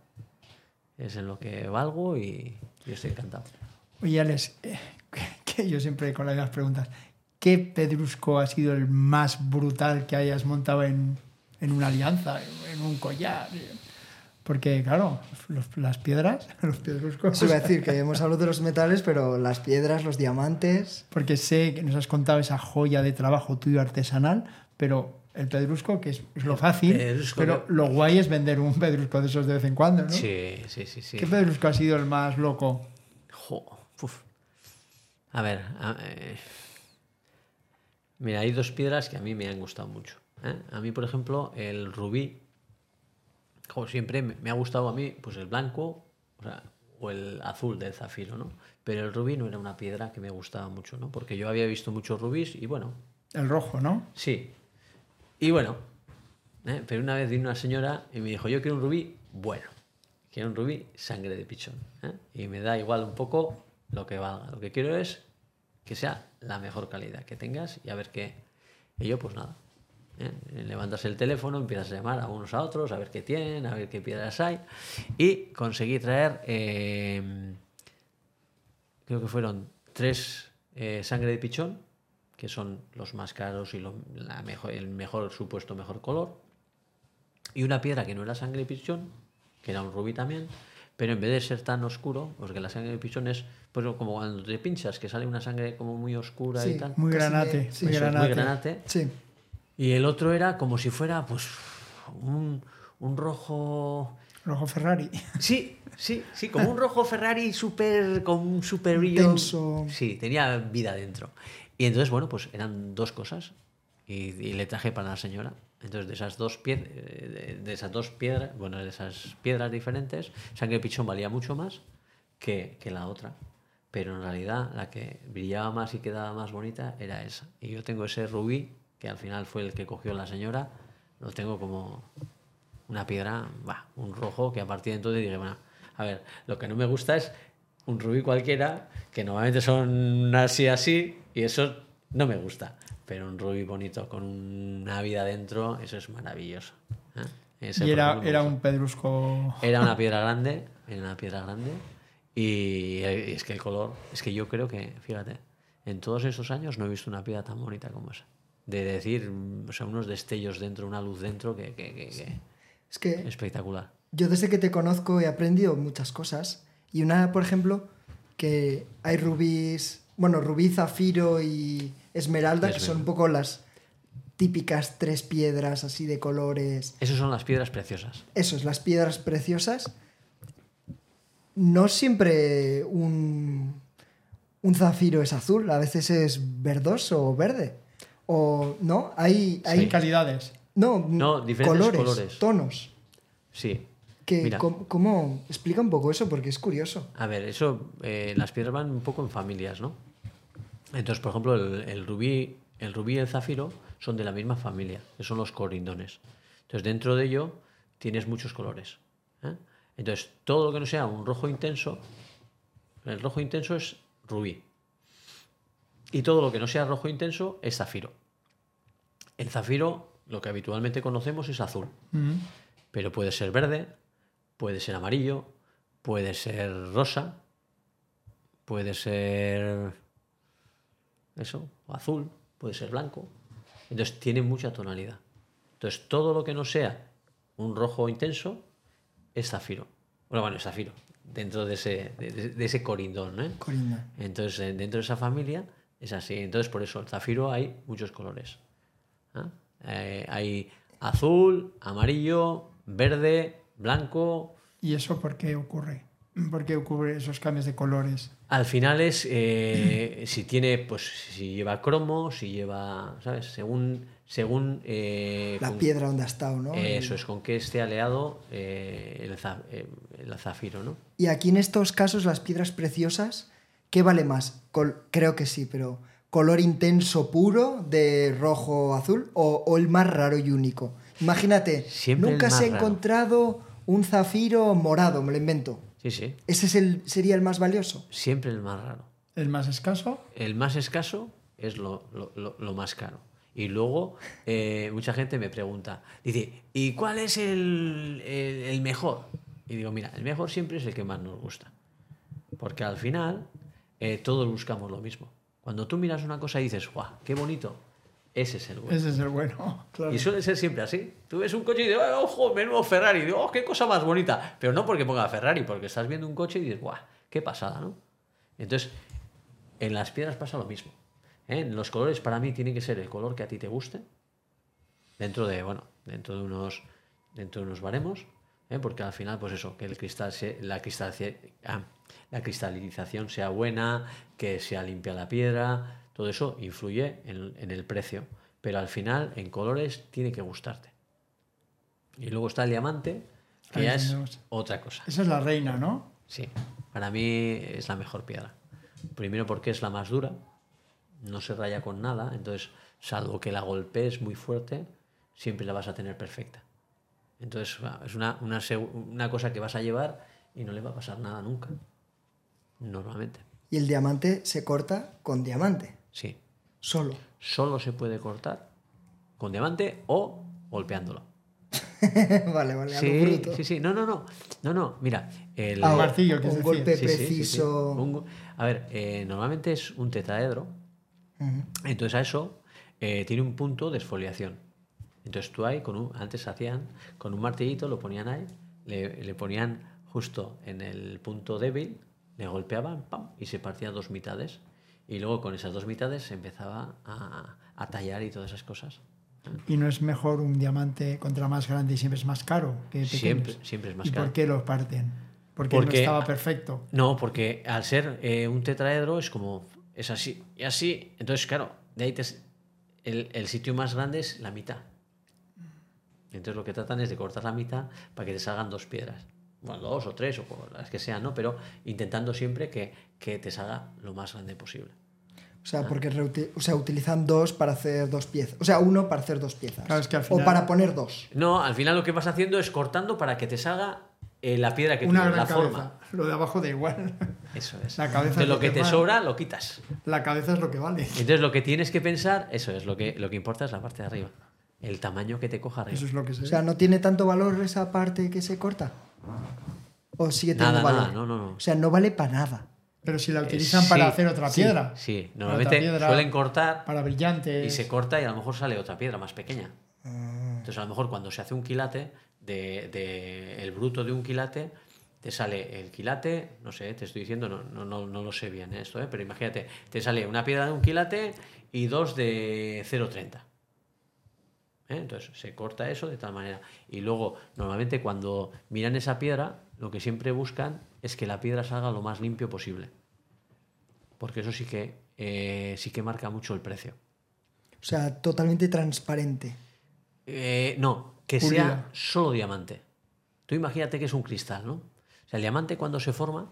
S1: es en lo que valgo y yo estoy encantado.
S3: Oye, Alex, eh, que yo siempre con las mismas preguntas, ¿qué pedrusco ha sido el más brutal que hayas montado en, en una alianza, en un collar? Porque, claro, los- las piedras, los pedruscos...
S2: Eso iba a decir, que hemos hablado de los metales, pero las piedras, los diamantes...
S3: Porque sé que nos has contado esa joya de trabajo tuyo artesanal, pero el pedrusco, que es, es lo fácil,
S1: pedrusco
S3: pero
S1: que-
S3: lo guay es vender un pedrusco de esos de vez en cuando, ¿no?
S1: Sí, sí, sí, sí.
S3: ¿Qué pedrusco ha sido el más loco?
S1: Jo, uf. A ver, a- eh, mira, hay dos piedras que a mí me han gustado mucho. ¿eh? A mí, por ejemplo, el rubí, como siempre, me me ha gustado a mí, pues el blanco, o sea, o el azul del zafiro, ¿no? Pero el rubí no era una piedra que me gustaba mucho, ¿no? Porque yo había visto muchos rubíes y bueno,
S3: El rojo, ¿no?
S1: sí. Y bueno, ¿eh? Pero una vez vino una señora y me dijo, yo quiero un rubí bueno, quiero un rubí sangre de pichón. ¿eh? Y me da igual un poco lo que valga. Lo que quiero es que sea la mejor calidad que tengas y a ver qué. Y yo, pues nada. ¿eh? Levantas el teléfono, empiezas a llamar a unos a otros, a ver qué tienen, a ver qué piedras hay. Y conseguí traer, eh, creo que fueron tres eh, sangre de pichón, que son los más caros y lo- la mejor, el mejor supuesto mejor color. Y una piedra que no era sangre de pichón, que era un rubí también, pero en vez de ser tan oscuro, porque la sangre de pichón es pues, como cuando te pinchas, que sale una sangre como muy oscura
S2: Sí.
S1: y tal.
S3: Muy
S2: Casi
S3: granate.
S2: de- sí.
S3: muy,
S1: Eso es,
S3: granate.
S1: muy granate.
S2: Sí.
S1: Y el otro era como si fuera pues un, un rojo...
S3: Rojo Ferrari.
S1: Sí, sí, sí, como un rojo Ferrari súper, con un súper brillo.
S2: Intenso.
S1: Sí, tenía vida dentro. Y entonces, bueno, pues eran dos cosas y, y le traje para la señora. Entonces, de esas dos piedras, de esas dos piedras, bueno, de esas piedras diferentes, sangre de pichón valía mucho más que, que la otra. Pero en realidad la que brillaba más y quedaba más bonita era esa. Y yo tengo ese rubí, que al final fue el que cogió la señora, lo tengo como una piedra, bah, un rojo, que a partir de entonces dije, bueno, a ver, lo que no me gusta es un rubí cualquiera, que normalmente son así, así, y eso no me gusta. Pero un rubí bonito, con una vida dentro, eso es maravilloso. ¿eh? Ese,
S3: Y
S1: por
S3: era,
S1: ejemplo, me
S3: era
S1: gusta.
S3: un pedrusco.
S1: Era una piedra grande, era una piedra grande, y es que el color, es que yo creo que, fíjate, en todos esos años no he visto una piedra tan bonita como esa. De decir, o sea, unos destellos dentro, una luz dentro, que, que, que, que
S2: Es que
S1: espectacular.
S2: yo desde que te conozco he aprendido muchas cosas. Y una, por ejemplo, que hay rubíes, bueno, rubí, zafiro y esmeralda, que son un poco las típicas tres piedras así de colores.
S1: Esas son las piedras preciosas.
S2: Eso es, las piedras preciosas. No siempre un, un zafiro es azul, a veces es verdoso o verde. O, ¿no? Hay, hay
S3: Hay calidades.
S2: no,
S1: No, diferentes
S2: colores,
S1: colores.
S2: tonos.
S1: Sí.
S2: Que,
S1: Mira,
S2: ¿cómo, cómo- explica un poco eso? Porque es curioso.
S1: a ver, eso, eh, las piedras van un poco en familias, ¿no? Entonces, por ejemplo, el, el rubí, el rubí y el zafiro son de la misma familia, que son los corindones. Entonces, dentro de ello tienes muchos colores. ¿eh? Entonces, todo lo que no sea un rojo intenso, el rojo intenso es rubí. Y todo lo que no sea rojo intenso es zafiro. El zafiro, lo que habitualmente conocemos, es azul.
S3: Mm.
S1: Pero puede ser verde, puede ser amarillo, puede ser rosa, puede ser eso, o azul, puede ser blanco. Entonces tiene mucha tonalidad. Entonces todo lo que no sea un rojo intenso es zafiro. Bueno, bueno, es zafiro, dentro de ese, de, de ese corindón, ¿eh?
S2: Corindón.
S1: Entonces, eh, dentro de esa familia es así. Entonces, por eso, el zafiro hay muchos colores. ¿eh? Eh, hay azul, amarillo, verde, blanco.
S3: ¿Y eso por qué ocurre? ¿Por qué ocurre esos cambios de colores?
S1: Al final es eh, si tiene, pues si lleva cromo, si lleva, ¿sabes? Según, según eh,
S2: La
S1: con-
S2: piedra donde ha estado, ¿no?
S1: Eso es, con qué esté aleado eh, el, za- eh, el zafiro, ¿no?
S2: Y aquí en estos casos, las piedras preciosas, ¿qué vale más? Col- creo que sí, pero ¿color intenso puro de rojo o azul o, o el más raro y único? Imagínate,
S1: Siempre el
S2: nunca
S1: más
S2: se ha
S1: raro.
S2: encontrado un zafiro morado, me lo invento.
S1: Sí, sí.
S2: ¿Ese es el, sería el más valioso?
S1: Siempre el más raro.
S3: ¿El más escaso?
S1: El más escaso es lo, lo- lo- lo más caro. Y luego eh, mucha gente me pregunta, dice, ¿y cuál es el, el- el mejor? Y digo, mira, el mejor siempre es el que más nos gusta. Porque al final eh, todos buscamos lo mismo. Cuando tú miras una cosa y dices, ¡guau, qué bonito! Ese es el bueno.
S3: Ese es el bueno. Claro.
S1: Y suele ser siempre así. Tú ves un coche y dices, ¡oh, ojo, menudo Ferrari! Y digo, ¡oh, qué cosa más bonita! Pero no porque ponga Ferrari, porque estás viendo un coche y dices, ¡guau, qué pasada!, ¿no? Entonces, en las piedras pasa lo mismo. ¿eh? En los colores, para mí, tiene que ser el color que a ti te guste, dentro de, bueno, dentro de unos, dentro de unos baremos, ¿eh? Porque al final, pues eso, que el cristal se- la, cristalización, ah, la cristalización sea buena, que sea limpia la piedra, todo eso influye en, en el precio. Pero al final, en colores, tiene que gustarte. Y luego está el diamante, que
S3: Ahí
S1: ya es
S3: tenemos.
S1: otra cosa.
S3: Esa es la reina, ¿no?
S1: Sí, para mí es la mejor piedra. Primero porque es la más dura, no se raya con nada, entonces, salvo que la golpees muy fuerte, siempre la vas a tener perfecta. Entonces, va, es una, una, segu- una cosa que vas a llevar y no le va a pasar nada nunca. Normalmente.
S2: Y el diamante se corta con diamante,
S1: Sí.
S2: solo.
S1: Solo se puede cortar con diamante o golpeándolo.
S2: vale, vale, algo
S1: Sí,
S2: bruto.
S1: sí, sí. No, no, no. No, no. Mira. El,
S2: Ah,
S3: Un martillo, que
S2: un
S3: es decir.
S2: golpe
S1: Sí, sí, sí, sí.
S2: preciso.
S1: Un go- a ver, eh, normalmente es un tetraedro.
S2: Ujú.
S1: Entonces a eso eh, tiene un punto de exfoliación. Entonces tú ahí, con un, antes hacían, con un martillito lo ponían ahí, le, le ponían justo en el punto débil, le golpeaban, ¡pam!, y se partía a dos mitades. Y luego con esas dos mitades se empezaba a, a tallar y todas esas cosas.
S3: ¿Y no es mejor un diamante contra más grande y siempre es más caro que pequeños?
S1: Siempre, siempre es más
S3: ¿Y
S1: caro.
S3: por qué los parten? Porque,
S1: Porque
S3: no estaba perfecto.
S1: No, porque al ser eh, un tetraedro es como, es así y así. Entonces, claro, de ahí te, el, el sitio más grande es la mitad. Entonces lo que tratan es de cortar la mitad para que te salgan dos piedras. Bueno, dos o tres o las que sean, ¿no? Pero intentando siempre que, que te salga lo más grande posible.
S2: O sea, porque reuti- o sea, utilizan dos para hacer dos piezas. O sea, uno para hacer dos piezas.
S3: Claro, es que al final-
S2: O para poner dos.
S1: No, al final lo que vas haciendo es cortando para que te salga eh, la piedra que
S3: Una
S1: tienes,
S3: gran
S1: la
S3: cabeza.
S1: forma.
S3: Lo de abajo da igual.
S1: Eso es.
S3: La cabeza
S1: Entonces
S3: es
S1: lo
S3: lo
S1: que
S3: que
S1: te
S3: vale.
S1: sobra lo quitas.
S3: La cabeza es lo que vale.
S1: Entonces lo que tienes que pensar, eso es, lo que, lo que importa es la parte de arriba. El tamaño que te coja arriba.
S3: Eso es lo que se
S2: O sea, ¿no tiene tanto valor esa parte que se corta? ¿O sigue teniendo
S1: Nada,
S2: valor?
S1: nada, no, no, no.
S2: O sea, no vale para nada.
S3: Pero si la
S1: Eh,
S3: utilizan
S1: sí,
S3: para hacer otra
S1: sí,
S3: piedra.
S1: Sí,
S3: Para
S1: normalmente
S3: otra piedra,
S1: suelen cortar
S3: Para brillantes.
S1: y se corta y a lo mejor sale otra piedra más pequeña.
S2: Ah.
S1: Entonces a lo mejor cuando se hace un quilate, de, de- el bruto de un quilate, te sale el quilate, no sé, te estoy diciendo, no, no, no, no lo sé bien esto, ¿eh? Pero imagínate, te sale una piedra de un quilate y dos de cero coma treinta. ¿Eh? Entonces se corta eso de tal manera. Y luego, normalmente cuando miran esa piedra, lo que siempre buscan es que la piedra salga lo más limpio posible. Porque eso sí que, eh, sí que marca mucho el precio.
S2: O sea, totalmente transparente.
S1: Eh, no, que
S3: Pulida.
S1: sea solo diamante. Tú imagínate que es un cristal, ¿no? O sea, el diamante cuando se forma,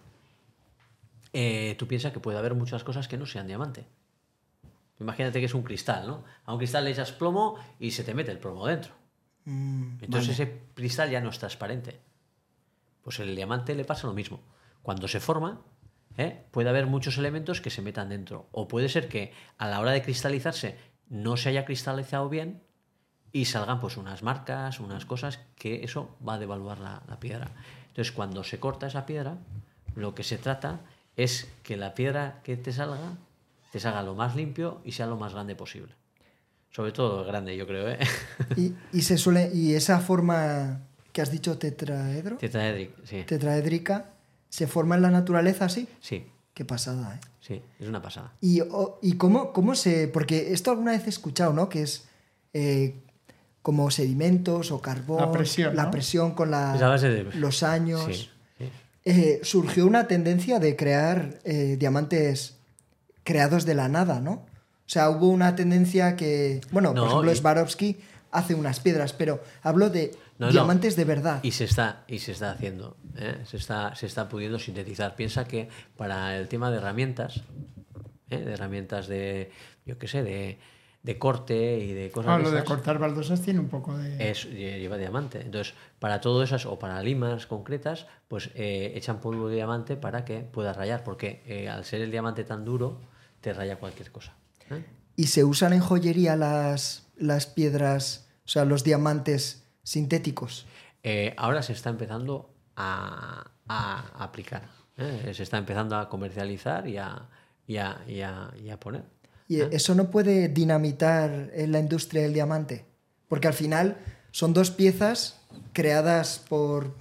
S1: eh, tú piensas que puede haber muchas cosas que no sean diamante. Imagínate que es un cristal, ¿no? A un cristal le echas plomo y se te mete el plomo dentro.
S2: Mm,
S1: Entonces
S2: vale.
S1: ese cristal ya no es transparente. Pues el diamante le pasa lo mismo. Cuando se forma, ¿eh? puede haber muchos elementos que se metan dentro. O puede ser que a la hora de cristalizarse no se haya cristalizado bien y salgan pues unas marcas, unas cosas que eso va a devaluar la, la piedra. Entonces cuando se corta esa piedra, lo que se trata es que la piedra que te salga, te salga lo más limpio y sea lo más grande posible. Sobre todo grande, yo creo, ¿eh?
S2: Y, y se suele y esa forma que has dicho tetraedro,
S1: Tetraédrico, sí.
S2: tetraédrica, se forma en la naturaleza así.
S1: Sí,
S2: Qué pasada, ¿eh?
S1: sí, es una pasada.
S2: Y, o- y cómo, cómo se... Porque esto alguna vez he escuchado, ¿no? Que es eh, como sedimentos o carbón.
S3: La presión,
S2: La
S3: ¿no?
S2: presión con la-
S1: Es a base de-
S2: los años.
S1: Sí, sí.
S2: Eh, surgió una tendencia de crear eh, diamantes creados de la nada, ¿no? O sea, hubo una tendencia que... Bueno,
S1: No,
S2: por ejemplo,
S1: y-
S2: Swarovski hace unas piedras, pero hablo de
S1: No, no.
S2: diamantes de verdad.
S1: Y se está, y se está haciendo, ¿eh? se, está, se está pudiendo sintetizar. Piensa que para el tema de herramientas, ¿eh? de herramientas de, yo qué sé, de, de corte y de cosas
S3: Ah,
S1: de
S3: lo de
S1: estas,
S3: cortar baldosas tiene un poco de...
S1: es, lleva diamante. Entonces, para todo esas, o para limas concretas, pues eh, echan polvo de diamante para que pueda rayar, porque eh, al ser el diamante tan duro, te raya cualquier cosa. ¿eh?
S2: Y se usan en joyería las, las piedras, o sea, los diamantes sintéticos.
S1: Eh, ahora se está empezando a, a aplicar, ¿eh? Se está empezando a comercializar y a, y a, y a, y a poner.
S2: Y
S1: ¿eh?
S2: eso no puede dinamitar en la industria del diamante. Porque al final son dos piezas creadas por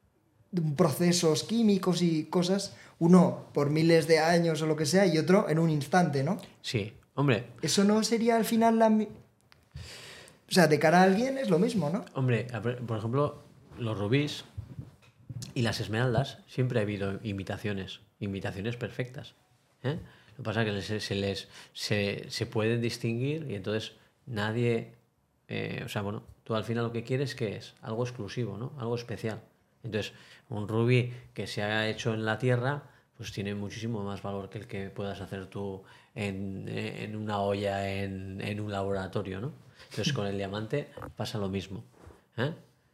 S2: procesos químicos y cosas, uno por miles de años o lo que sea, y otro en un instante, ¿no?
S1: Sí, hombre,
S2: Eso no sería al final la... mi- O sea, de cara a alguien es lo mismo, ¿no?
S1: hombre, a ver, por ejemplo, los rubíes y las esmeraldas, siempre ha habido imitaciones, imitaciones perfectas. ¿eh? Lo que pasa es que se, se les se, se pueden distinguir y entonces nadie, eh, o sea, bueno, tú al final lo que quieres que es algo exclusivo, ¿no? Algo especial. Entonces, un rubí que se ha hecho en la tierra, pues tiene muchísimo más valor que el que puedas hacer tú en, en una olla, en, en un laboratorio, ¿no? Entonces, con el diamante pasa lo mismo. ¿eh?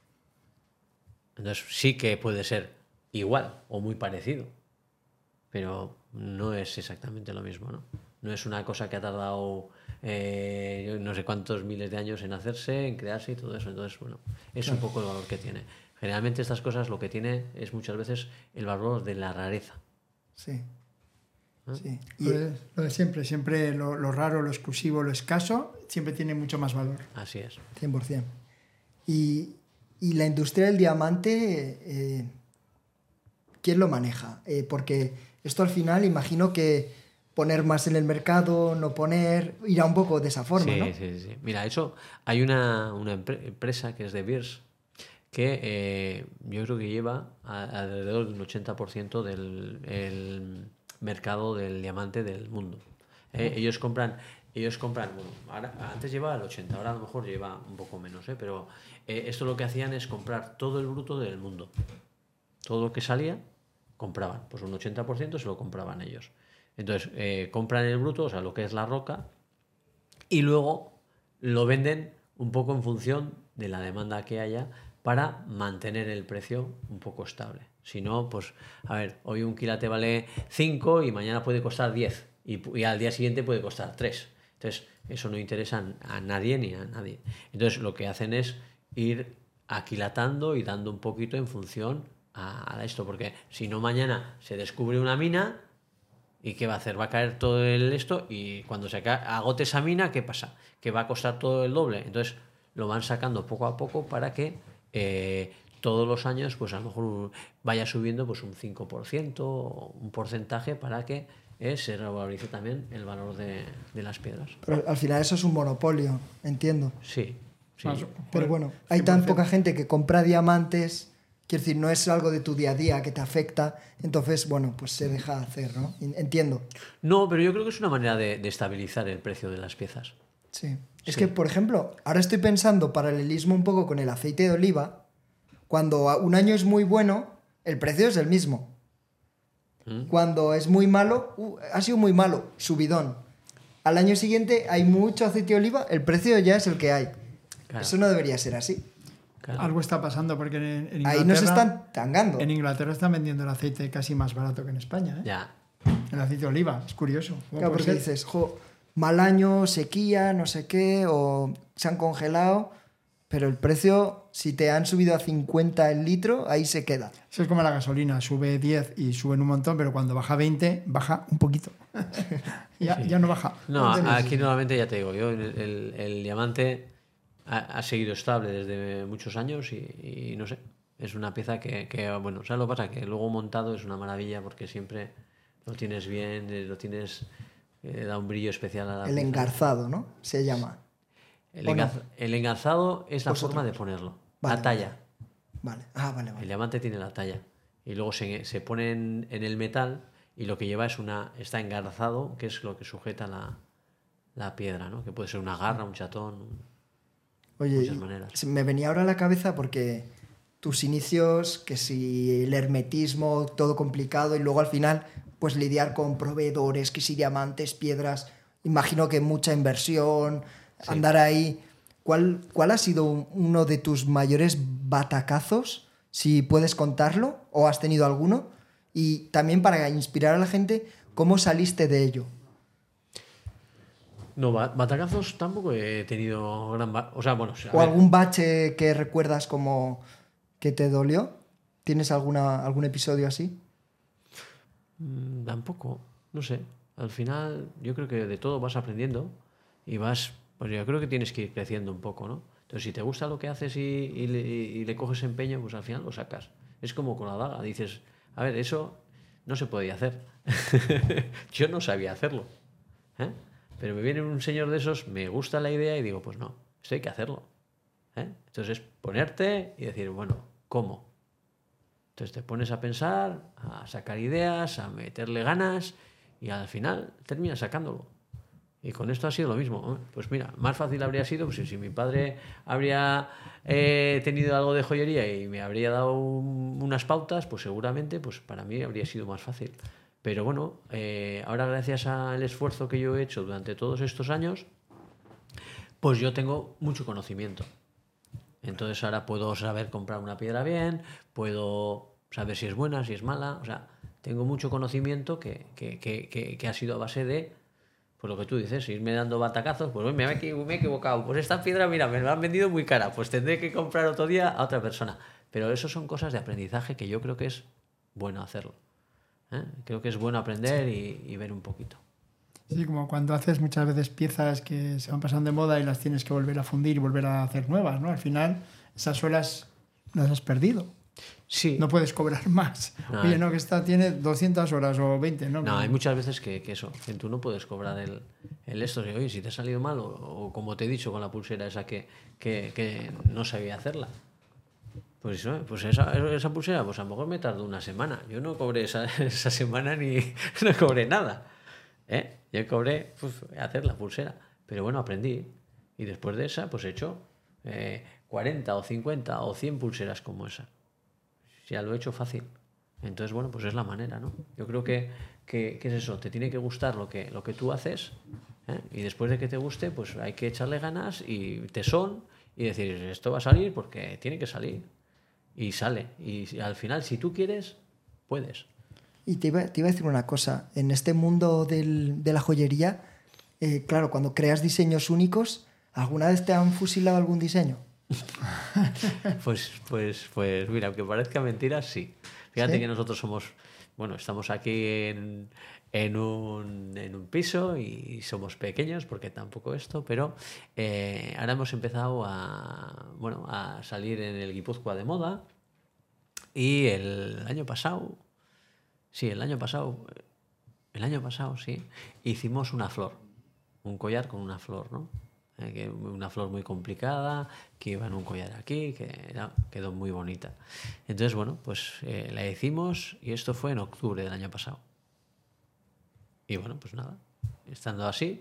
S1: Entonces, sí que puede ser igual o muy parecido, pero no es exactamente lo mismo, ¿no? No es una cosa que ha tardado eh, yo no sé cuántos miles de años en hacerse, en crearse y todo eso. Entonces, bueno, es un poco el valor que tiene. Generalmente estas cosas lo que tiene es muchas veces el valor de la rareza.
S2: Sí. Sí. Y,
S3: Lo de, lo de siempre, siempre lo, lo raro, lo exclusivo, lo escaso, siempre tiene mucho más valor.
S1: Así es.
S2: cien por ciento. Y, y la industria del diamante, eh, ¿quién lo maneja? Eh, porque esto al final imagino que poner más en el mercado, no poner, irá un poco de esa forma,
S1: sí,
S2: ¿no?
S1: Sí, sí. Mira, eso hay una, una empre- empresa que es de Beers que eh, yo creo que lleva a- alrededor de un ochenta por ciento del el mercado del diamante del mundo. Eh, ellos compran, ellos compran, bueno, ahora, antes llevaba el ochenta, ahora a lo mejor lleva un poco menos, eh, pero eh, esto lo que hacían es comprar todo el bruto del mundo. Todo lo que salía, compraban. Pues un ochenta por ciento se lo compraban ellos. Entonces, eh, compran el bruto, o sea, lo que es la roca, y luego lo venden un poco en función de la demanda que haya para mantener el precio un poco estable. Si no, pues, a ver, hoy un quilate vale cinco y mañana puede costar diez y, y al día siguiente puede costar tres. Entonces, eso no interesa a nadie ni a nadie. Entonces, lo que hacen es ir aquilatando y dando un poquito en función a, a esto, porque si no mañana se descubre una mina. ¿Y qué va a hacer? Va a caer todo el esto y cuando se agote esa mina, ¿qué pasa? Que va a costar todo el doble. Entonces lo van sacando poco a poco para que eh, todos los años pues a lo mejor vaya subiendo pues un cinco por ciento, un porcentaje para que eh, se revalorice también el valor de, de las piedras.
S2: Pero al final eso es un monopolio, entiendo.
S1: Sí, sí.
S3: Más-
S2: Pero bueno, hay
S3: cien por
S2: tan
S3: ciento.
S2: poca gente que compra diamantes, quiero decir, no es algo de tu día a día que te afecta, entonces, bueno, pues se deja hacer, ¿no? Entiendo.
S1: No, pero yo creo que es una manera de, de estabilizar el precio de las piezas.
S2: Sí. Es
S1: Sí.
S2: que, por ejemplo, ahora estoy pensando paralelismo un poco con el aceite de oliva. Cuando a- un año es muy bueno, el precio es el mismo.
S1: ¿Mm?
S2: Cuando es muy malo, uh, ha sido muy malo, subidón. Al año siguiente hay mucho aceite de oliva, el precio ya es el que hay.
S1: Claro.
S2: Eso no debería ser así.
S1: Claro.
S3: Algo está pasando porque en, en Inglaterra...
S2: Ahí nos están tangando.
S3: En Inglaterra están vendiendo el aceite casi más barato que en España, ¿eh?
S1: Ya.
S3: El aceite de oliva, es curioso. ¿Cómo
S2: Claro,
S3: puede
S2: porque
S3: ser?
S2: dices, jo, mal año, sequía, no sé qué, o se han congelado, pero el precio, si te han subido a cincuenta el litro, ahí se queda.
S3: Eso es como la gasolina, sube diez y suben un montón, pero cuando baja veinte, baja un poquito. ya,
S1: Sí.
S3: ya no baja.
S1: No,
S2: No tenéis-
S1: aquí normalmente ya te digo, yo el, el- el diamante ha, ha seguido estable desde muchos años y, y no sé, es una pieza que, que, bueno, ¿sabes lo que pasa? Que luego montado es una maravilla porque siempre lo tienes bien, eh, lo tienes, eh, da un brillo especial a la
S2: El
S1: pieza.
S2: engarzado, ¿no? Se llama.
S1: El,
S2: ¿o no?
S1: engaz- el engarzado es la
S2: Pues otra
S1: forma de ponerlo,
S2: Vale,
S1: la talla.
S2: Vale. Ah, vale,
S1: El
S2: vale.
S1: diamante tiene la talla y luego se, se pone en, en el metal y lo que lleva es una, está engarzado, que es lo que sujeta la, la piedra, ¿no? Que puede ser una garra, un chatón. un-
S2: Oye,
S1: muchas
S2: y
S1: maneras.
S2: se me venía ahora a la cabeza porque tus inicios, que si el hermetismo, todo complicado, y luego al final, pues lidiar con proveedores, que si diamantes, piedras, imagino que mucha inversión,
S1: Sí.
S2: andar ahí. ¿Cuál, ¿Cuál ha sido un- uno de tus mayores batacazos? Si puedes contarlo, o has tenido alguno. Y también para inspirar a la gente, ¿cómo saliste de ello?
S1: No, ba- batacazos tampoco he tenido gran... ba- O sea, bueno, a
S2: ¿O
S1: ver,
S2: algún bache que recuerdas como que te dolió? ¿Tienes alguna, algún episodio así?
S1: mm, tampoco, no sé. Al final yo creo que de todo vas aprendiendo y vas... Pues yo creo que tienes que ir creciendo un poco, ¿no? Entonces, si te gusta lo que haces y, y le, y le coges empeño, pues al final lo sacas. Es como con la daga. Dices, a ver, eso no se podía hacer. Yo no sabía hacerlo. ¿eh? Pero me viene un señor de esos, me gusta la idea y digo, pues no, esto hay que hacerlo. ¿eh? Entonces es ponerte y decir, bueno, ¿cómo? Entonces te pones a pensar, a sacar ideas, a meterle ganas y al final terminas sacándolo. Y con esto ha sido lo mismo. Pues mira, más fácil habría sido pues, si, si mi padre habría eh, tenido algo de joyería y me habría dado un- unas pautas, pues seguramente pues para mí habría sido más fácil. Pero bueno, eh, ahora gracias al esfuerzo que yo he hecho durante todos estos años, pues yo tengo mucho conocimiento. Entonces ahora puedo saber comprar una piedra bien, puedo saber si es buena, si es mala. O sea, tengo mucho conocimiento que, que, que, que, que ha sido a base de, pues lo que tú dices, irme dando batacazos, pues me he, equiv- me he equivocado, pues esta piedra, mira, me la han vendido muy cara, pues tendré que comprar otro día a otra persona. Pero eso son cosas de aprendizaje que yo creo que es bueno hacerlo. ¿eh? Creo que es bueno aprender y, y ver un poquito.
S3: Sí, como cuando haces muchas veces piezas que se van pasando de moda y las tienes que volver a fundir y volver a hacer nuevas, ¿no? Al final, esas suelas las has perdido.
S1: Sí.
S3: No puedes cobrar más.
S1: No,
S3: Oye,
S1: hay-
S3: no, que esta tiene doscientas horas o veinte, ¿no?
S1: No, hay muchas veces que, que eso, que tú no puedes cobrar el, el esto. De, oye, si te ha salido mal, o, o como te he dicho con la pulsera esa que, que, que no sabía hacerla. Pues, eso, pues esa, esa pulsera, pues a lo mejor me tardó una semana. Yo no cobré esa, esa semana ni no cobré nada. ¿Eh? Yo cobré pues, hacer la pulsera. Pero bueno, aprendí. Y después de esa, pues he hecho eh, cuarenta o cincuenta o cien pulseras como esa. Ya lo he hecho fácil. Entonces, bueno, pues es la manera, ¿no? Yo creo que, que, que es eso, te tiene que gustar lo que, lo que tú haces, ¿eh? Y después de que te guste, pues hay que echarle ganas y tesón y decir, esto va a salir porque tiene que salir. Y sale. Y si- al final, si tú quieres, puedes.
S2: Y te iba, te iba a decir una cosa, en este mundo del- de la joyería, eh, claro, cuando creas diseños únicos, ¿alguna vez te han fusilado algún diseño?
S1: Pues, pues, pues mira, aunque parezca mentira, sí. Fíjate
S2: ¿Sí?
S1: que nosotros somos, bueno, estamos aquí en, en, un, en un piso y somos pequeños porque tampoco esto, pero eh, ahora hemos empezado a, bueno, a salir en el Guipúzcoa de moda y el año pasado, sí, el año pasado, el año pasado, sí, hicimos una flor, un collar con una flor, ¿no? Eh, que una flor muy complicada, que iba en un collar aquí, que era- quedó muy bonita. Entonces, bueno, pues eh, la hicimos y esto fue en octubre del año pasado. Y bueno, pues nada, estando así,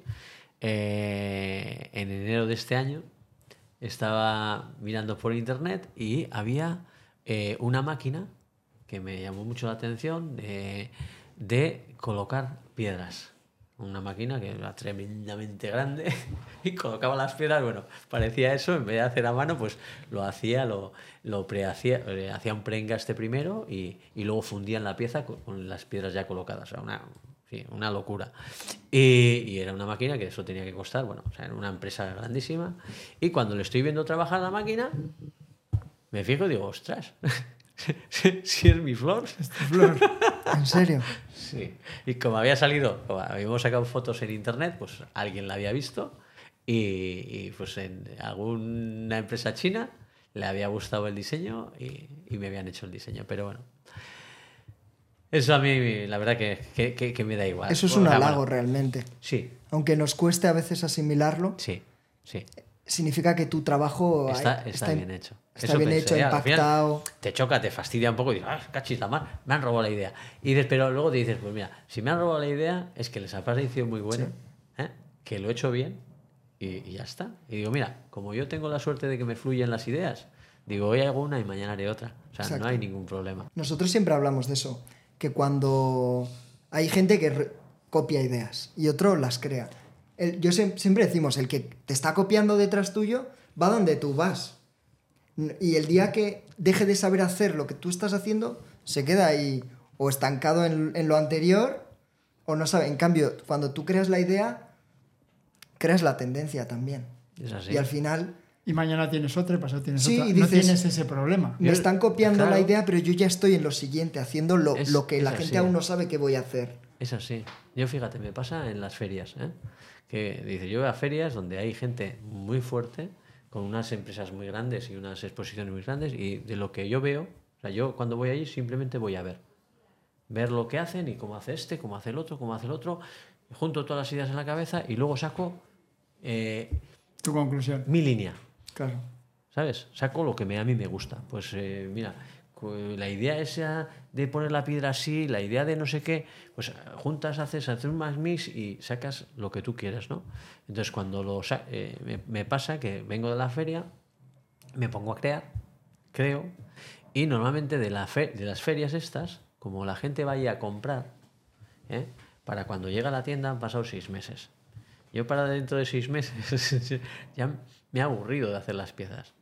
S1: eh, en enero de este año estaba mirando por internet y había eh, una máquina que me llamó mucho la atención de, de colocar piedras. Una máquina que era tremendamente grande y colocaba las piedras, bueno, parecía eso, en vez de hacer a mano, pues lo hacía, lo, lo prehacía, eh, hacía un preengaste primero y, y luego fundían la pieza con, con las piedras ya colocadas. O sea, una, sí, una locura. Y, y era una máquina que eso tenía que costar, bueno, o sea, era una empresa grandísima. Y cuando le estoy viendo trabajar la máquina, me fijo y digo, ostras, si es mi flor.
S3: Flor.
S2: ¿En serio?
S1: Sí. Y como había salido, como habíamos sacado fotos en internet, pues alguien la había visto y, y, pues en alguna empresa china le había gustado el diseño y, y me habían hecho el diseño. Pero bueno, eso a mí la verdad que, que, que- que me da igual.
S2: Eso es
S1: O
S2: un
S1: sea,
S2: halago
S1: bueno,
S2: realmente.
S1: sí,
S2: Aunque nos cueste a veces asimilarlo,
S1: sí, sí.
S2: significa que tu trabajo
S1: Está,
S2: hay-
S1: está bien hecho.
S2: Está
S1: Eso
S2: bien
S1: pensé,
S2: hecho,
S1: ¿eh? Al final
S2: impactado.
S1: te choca, te fastidia un poco y dices, ah, cachis la mar, me han robado la idea. Y dices, pero luego te dices, pues mira, si me han robado la idea es que les ha parecido muy buena, ¿eh? Que lo he hecho bien y, y ya está. Y digo, mira, como yo tengo la suerte de que me fluyen las ideas, digo, hoy hago una y mañana haré otra. O sea,
S2: Exacto.
S1: no hay ningún problema.
S2: Nosotros siempre hablamos de eso, que cuando hay gente que re- copia ideas y otro las crea. El- yo siem- siempre decimos, el que te está copiando detrás tuyo va donde tú vas. N- Y el día que deje de saber hacer lo que tú estás haciendo, se queda ahí o estancado en, en lo anterior o no sabe. En cambio, cuando tú creas la idea, creas la tendencia también.
S1: Es así.
S2: Y al final
S3: Y mañana tienes otra y pasado tienes
S2: Sí,
S3: otra.
S2: y
S3: no
S2: dices-
S3: tienes ese problema.
S2: me están copiando
S1: Claro.
S2: la idea, pero yo ya estoy en lo siguiente, haciendo lo,
S1: Es-
S2: lo que la
S1: es
S2: gente
S1: así.
S2: aún no sabe que voy a hacer.
S1: Es así. Yo fíjate, me pasa en las ferias, ¿eh? Que dice, yo voy a ferias donde hay gente muy fuerte, con unas empresas muy grandes y unas exposiciones muy grandes, y de lo que yo veo, o sea, yo cuando voy allí simplemente voy a ver. Ver lo que hacen y cómo hace este, cómo hace el otro, cómo hace el otro, junto todas las ideas en la cabeza y luego saco eh,
S3: Tu conclusión.
S1: mi línea.
S2: Claro.
S1: ¿Sabes? Saco lo que me, a mí me gusta. Pues eh, mira, cu- la idea esa de poner la piedra así, la idea de no sé qué, pues juntas, haces, haces un más mix y sacas lo que tú quieras, ¿no? Entonces cuando lo sa- eh, me, me pasa que vengo de la feria, me pongo a crear, creo, y normalmente de, la fe- de las ferias estas, como la gente vaya a comprar, ¿eh? Para cuando llega a la tienda han pasado seis meses. Yo para dentro de seis meses ya me he aburrido de hacer las piezas.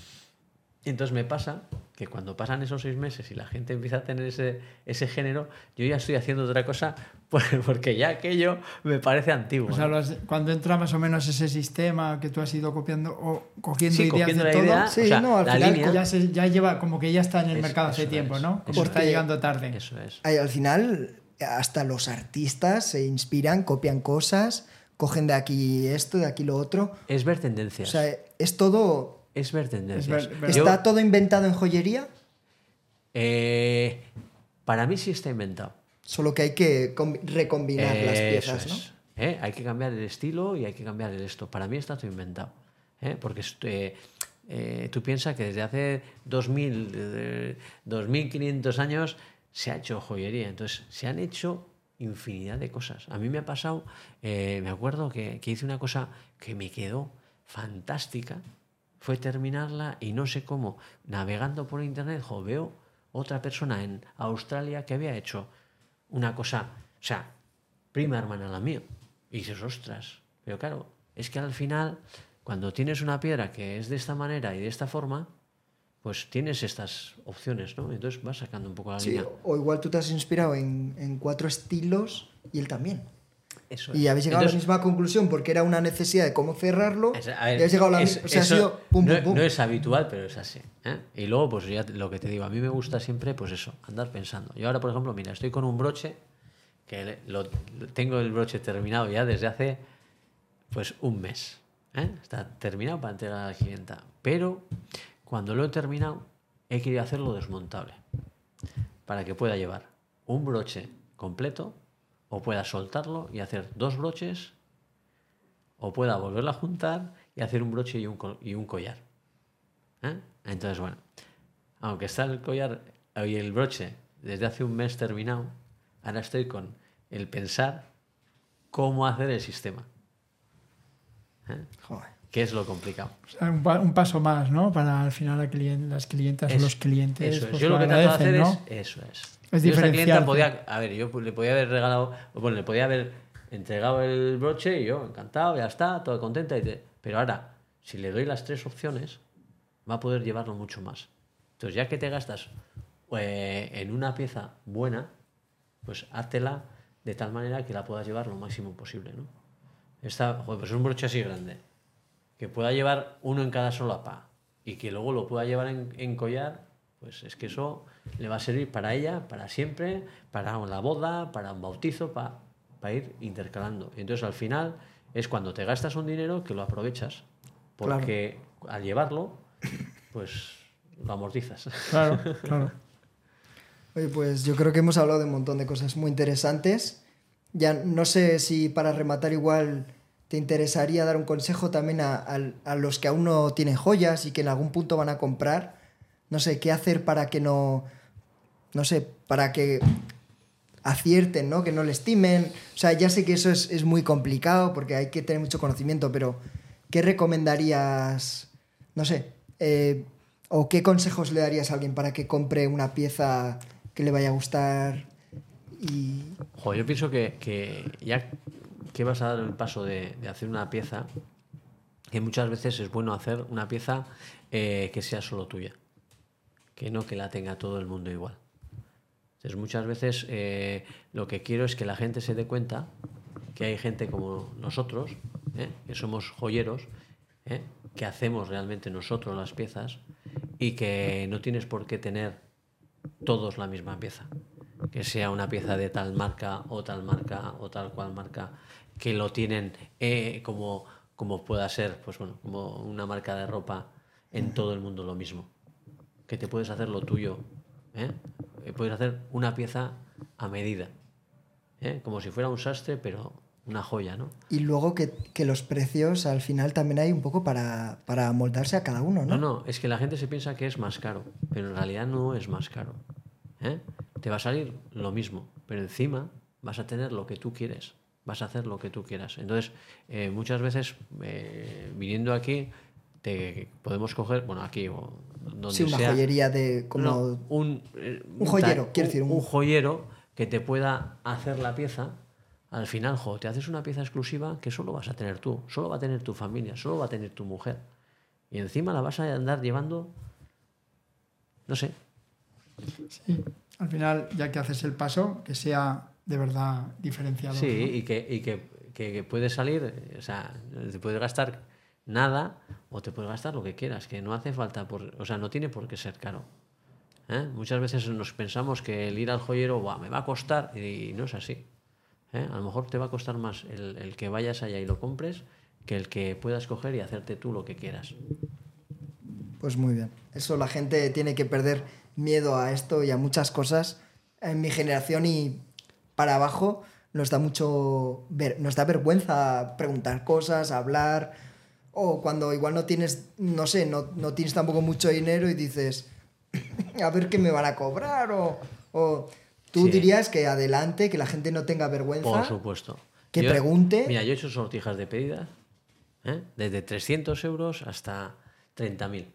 S1: Y entonces me pasa que cuando pasan esos seis meses y la gente empieza a tener ese, ese género, yo ya estoy haciendo otra cosa pues, porque ya aquello me parece antiguo.
S3: O sea,
S1: ¿no?
S3: lo has- cuando entra más o menos ese sistema que tú has ido copiando o cogiendo
S1: Sí,
S3: ideas
S1: cogiendo
S3: de
S1: la
S3: todo,
S1: idea,
S2: Sí,
S1: o sea,
S2: no, al
S1: la
S2: final
S1: línea,
S3: ya, se- ya lleva como que ya está en el
S1: Es-
S3: mercado hace
S1: eso
S3: tiempo,
S1: es,
S3: ¿no? Como
S1: eso
S3: está
S2: es.
S3: llegando tarde.
S1: Eso es.
S2: Ay, Al final, hasta los artistas se inspiran, copian cosas, cogen de aquí esto, de aquí lo otro.
S1: Es ver
S2: O
S1: tendencias.
S2: sea, es todo...
S1: es ver tendencias.
S3: Es ver- ver-
S1: Yo-
S2: ¿Está todo inventado en joyería?
S1: Eh, para mí sí está inventado.
S2: Solo que hay que recombinar eh, las piezas,
S1: eso
S2: ¿no?
S1: Es. ¿Eh? Hay que cambiar el estilo y hay que cambiar el esto. Para mí está todo inventado. ¿Eh? Porque eh, eh, tú piensas que desde hace dos mil, eh, dos mil quinientos años se ha hecho joyería. Entonces, se han hecho infinidad de cosas. A mí me ha pasado, eh, me acuerdo que, que hice una cosa que me quedó fantástica. Fue terminarla y no sé cómo, navegando por internet, jo, veo otra persona en Australia que había hecho una cosa, o sea, prima hermana la mía. Y dices, ostras, pero claro, es que al final, cuando tienes una piedra que es de esta manera y de esta forma, pues tienes estas opciones, ¿no? Entonces vas sacando un poco la
S2: sí,
S1: línea.
S2: O igual tú te has inspirado en, en cuatro estilos y él también.
S1: Eso
S2: y
S1: es.
S2: habéis llegado
S1: Entonces,
S2: a la misma conclusión porque era una necesidad de cómo cerrarlo.
S1: Es, a ver,
S2: y habéis llegado a la
S1: es,
S2: misma. O sea,
S1: eso
S2: ha sido pum,
S1: no,
S2: pum, pum.
S1: no es habitual, pero es así. ¿eh? Y luego, pues ya lo que te digo, a mí me gusta siempre, pues eso, andar pensando. Yo ahora, por ejemplo, mira, estoy con un broche que lo, tengo el broche terminado ya desde hace pues un mes. ¿eh? Está terminado para entregar a la clienta. Pero cuando lo he terminado, he querido hacerlo desmontable para que pueda llevar un broche completo o pueda soltarlo y hacer dos broches o pueda volverlo a juntar y hacer un broche y un, y un collar. ¿eh? Entonces, bueno, aunque está el collar y el broche desde hace un mes terminado, ahora estoy con el pensar cómo hacer el sistema. ¿eh?
S2: Joder.
S1: Que es lo complicado.
S3: O sea, un, pa un paso más, ¿no? Para al final la client las clientas
S1: es,
S3: o los clientes.
S1: Eso es.
S3: Pues
S1: yo lo que trato de hacer
S3: ¿no?
S1: es eso es.
S3: Es
S1: yo esa clienta
S3: diferenciarte.
S1: podía, a ver, yo le podía haber regalado, bueno, le podía haber entregado el broche y yo encantado, ya está, toda contenta. Y te, pero ahora, si le doy las tres opciones, va a poder llevarlo mucho más. Entonces, ya que te gastas eh, en una pieza buena, pues háztela de tal manera que la puedas llevar lo máximo posible, ¿no? Esta, joder, pues es un broche así grande, que pueda llevar uno en cada solapa y que luego lo pueda llevar en, en collar, pues es que eso le va a servir para ella, para siempre, para la boda, para un bautizo, para, para ir intercalando. Y entonces al final es cuando te gastas un dinero que lo aprovechas, porque claro, al llevarlo, pues lo amortizas.
S3: Claro, claro.
S2: Oye, pues yo creo que hemos hablado de un montón de cosas muy interesantes. Ya no sé si para rematar igual te interesaría dar un consejo también a, a, a los que aún no tienen joyas y que en algún punto van a comprar. No sé, qué hacer para que no... No sé, para que acierten, ¿no? Que no le estimen. O sea, ya sé que eso es, es muy complicado porque hay que tener mucho conocimiento, pero ¿qué recomendarías? No sé, eh, o qué consejos le darías a alguien para que compre una pieza que le vaya a gustar y...
S1: Jo, yo pienso que, que ya que vas a dar el paso de, de hacer una pieza, que muchas veces es bueno hacer una pieza eh, que sea solo tuya, que no que la tenga todo el mundo igual. Entonces muchas veces eh, lo que quiero es que la gente se dé cuenta que hay gente como nosotros, ¿eh? que somos joyeros, ¿eh? que hacemos realmente nosotros las piezas y que no tienes por qué tener todos la misma pieza, que sea una pieza de tal marca o tal marca o tal cual marca, que lo tienen eh, como, como pueda ser, pues bueno, como una marca de ropa en todo el mundo lo mismo, que te puedes hacer lo tuyo, ¿eh? puedes hacer una pieza a medida, ¿eh? como si fuera un sastre, pero una joya, ¿no?
S2: Y luego que, que los precios al final también hay un poco para, para moldarse a cada uno, ¿no?
S1: No, no, es que la gente se piensa que es más caro, pero en realidad no es más caro, ¿eh? Te va a salir lo mismo, pero encima vas a tener lo que tú quieres, vas a hacer lo que tú quieras. Entonces, eh, muchas veces, eh, viniendo aquí, te podemos coger, bueno, aquí o donde
S2: sí, una
S1: sea,
S2: joyería de como...
S1: no, un, eh,
S2: un joyero,
S1: un,
S2: quiero decir. Un...
S1: un joyero que te pueda hacer la pieza. Al final, jo, te haces una pieza exclusiva que solo vas a tener tú, solo va a tener tu familia, solo va a tener tu mujer. Y encima la vas a andar llevando, no sé.
S3: Sí, al final, ya que haces el paso, que sea de verdad diferenciado.
S1: Sí,
S3: ¿no?
S1: y, que, y que, que, que puedes salir, o sea, te puedes gastar nada o te puedes gastar lo que quieras, que no hace falta, por, o sea, no tiene por qué ser caro. ¿eh? Muchas veces nos pensamos que el ir al joyero, buah, me va a costar, y no es así. ¿eh? A lo mejor te va a costar más el, el que vayas allá y lo compres que el que puedas coger y hacerte tú lo que quieras.
S2: Pues muy bien. Eso la gente tiene que perder miedo a esto y a muchas cosas. En mi generación y para abajo nos da mucho ver, nos da vergüenza preguntar cosas, hablar, o cuando igual no tienes, no sé, no, no tienes tampoco mucho dinero y dices, a ver qué me van a cobrar, o, o tú
S1: Sí.
S2: dirías que adelante, que la gente no tenga vergüenza.
S1: Por supuesto.
S2: Que
S1: Yo-
S2: pregunte.
S1: Mira, yo he hecho sortijas de pedidas, ¿eh? Desde trescientos euros hasta treinta mil.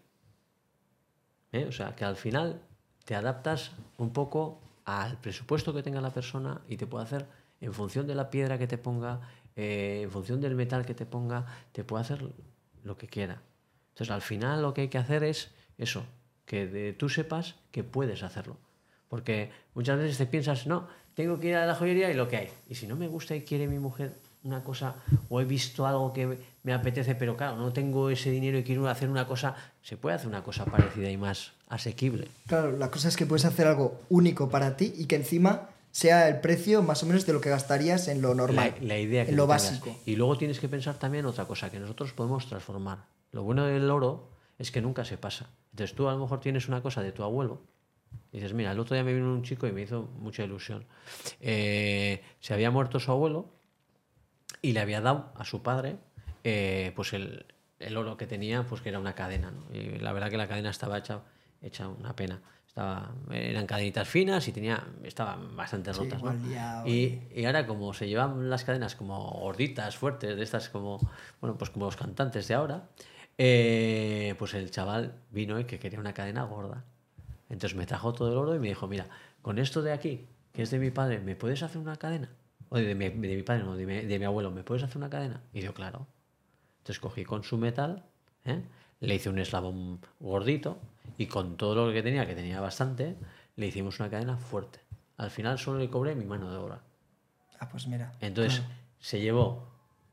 S1: ¿Eh? O sea, que al final te adaptas un poco al presupuesto que tenga la persona y te puede hacer, en función de la piedra que te ponga, eh, en función del metal que te ponga, te puede hacer lo que quiera. Entonces, al final lo que hay que hacer es eso, que de- tú sepas que puedes hacerlo. Porque muchas veces te piensas, no, tengo que ir a la joyería y lo que hay. Y si no me gusta y quiere mi mujer una cosa, o he visto algo que me apetece, pero claro, no tengo ese dinero y quiero hacer una cosa, se puede hacer una cosa parecida y más asequible.
S2: Claro, la cosa es que puedes hacer algo único para ti y que encima sea el precio más o menos de lo que gastarías en lo normal,
S1: La, la idea que
S2: en lo
S1: tú tengas.
S2: básico.
S1: Y luego tienes que pensar también otra cosa, que nosotros podemos transformar. Lo bueno del oro es que nunca se pasa. Entonces tú a lo mejor tienes una cosa de tu abuelo y dices, mira, el otro día me vino un chico y me hizo mucha ilusión. Eh, se había muerto su abuelo y le había dado a su padre eh, pues el, el oro que tenía, pues que era una cadena, ¿no? Y la verdad que la cadena estaba hecha, hecha una pena. Estaba, eran cadenitas finas y tenía, estaban bastante
S2: Sí,
S1: rotas, ¿no?
S2: igual ya,
S1: Y, y ahora como se llevan las cadenas como gorditas, fuertes, de estas como, bueno, pues como los cantantes de ahora, eh, pues el chaval vino y que quería una cadena gorda. Entonces me trajo todo el oro y me dijo, mira, con esto de aquí, que es de mi padre, ¿me puedes hacer una cadena? O de mi, de mi padre, no, de mi, de mi abuelo, ¿me puedes hacer una cadena? Y yo, claro. Entonces cogí con su metal, ¿eh? Le hice un eslabón gordito y con todo lo que tenía, que tenía bastante, le hicimos una cadena fuerte. Al final solo le cobré mi mano de obra.
S2: Ah, pues mira.
S1: Entonces
S2: claro.
S1: se llevó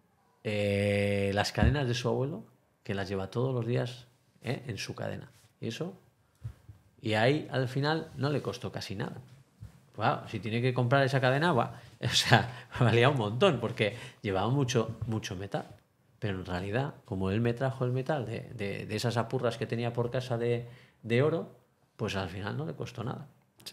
S1: eh, las cadenas de su abuelo, que las lleva todos los días ¿eh? en su cadena. Y eso, y ahí al final no le costó casi nada. Wow, si tiene que comprar esa cadena, wow, o sea, valía un montón porque llevaba mucho, mucho metal. Pero en realidad, como él me trajo el metal de, de, de esas apurras que tenía por casa de, de oro, pues al final no le costó nada.
S2: Sí.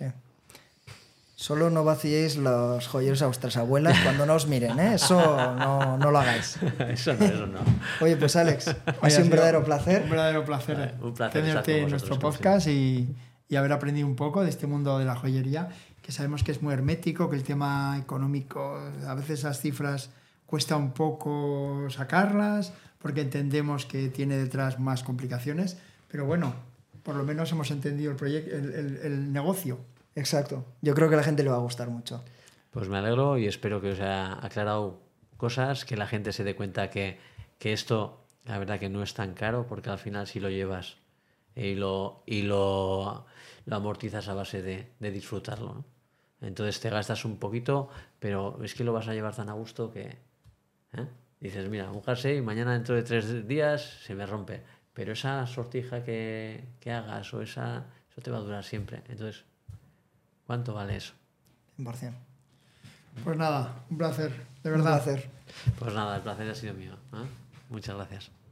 S2: Solo no vaciéis los joyeros a vuestras abuelas cuando no os miren, ¿eh? Eso no, no lo hagáis.
S1: Eso no, eso no.
S2: Oye, pues Alex, ha
S3: Oye,
S2: sido un verdadero placer.
S3: Un verdadero placer,
S1: Vale, un placer estar
S3: tenerte
S1: con
S3: en
S1: vosotros,
S3: nuestro
S1: como
S3: podcast y, y haber aprendido un poco de este mundo de la joyería, que sabemos que es muy hermético, que el tema económico, a veces las cifras cuesta un poco sacarlas, porque entendemos que tiene detrás más complicaciones, pero bueno, por lo menos hemos entendido el, proyecto, el, el, el negocio.
S2: Exacto. Yo creo que a la gente le va a gustar mucho.
S1: Pues me alegro y espero que os haya aclarado cosas, que la gente se dé cuenta que, que esto, la verdad que no es tan caro, porque al final si lo llevas y lo, y lo, lo amortizas a base de, de disfrutarlo, ¿no? Entonces te gastas un poquito, pero es que lo vas a llevar tan a gusto que ¿eh? Dices, mira, un jersey mañana dentro de tres días se me rompe, pero esa sortija que, que hagas o esa, eso te va a durar siempre. Entonces, ¿cuánto vale eso?
S2: cien por ciento.
S3: Pues nada, un placer, de
S2: Un
S3: verdad.
S2: placer.
S1: Pues nada, el placer ha sido mío, ¿eh? Muchas gracias.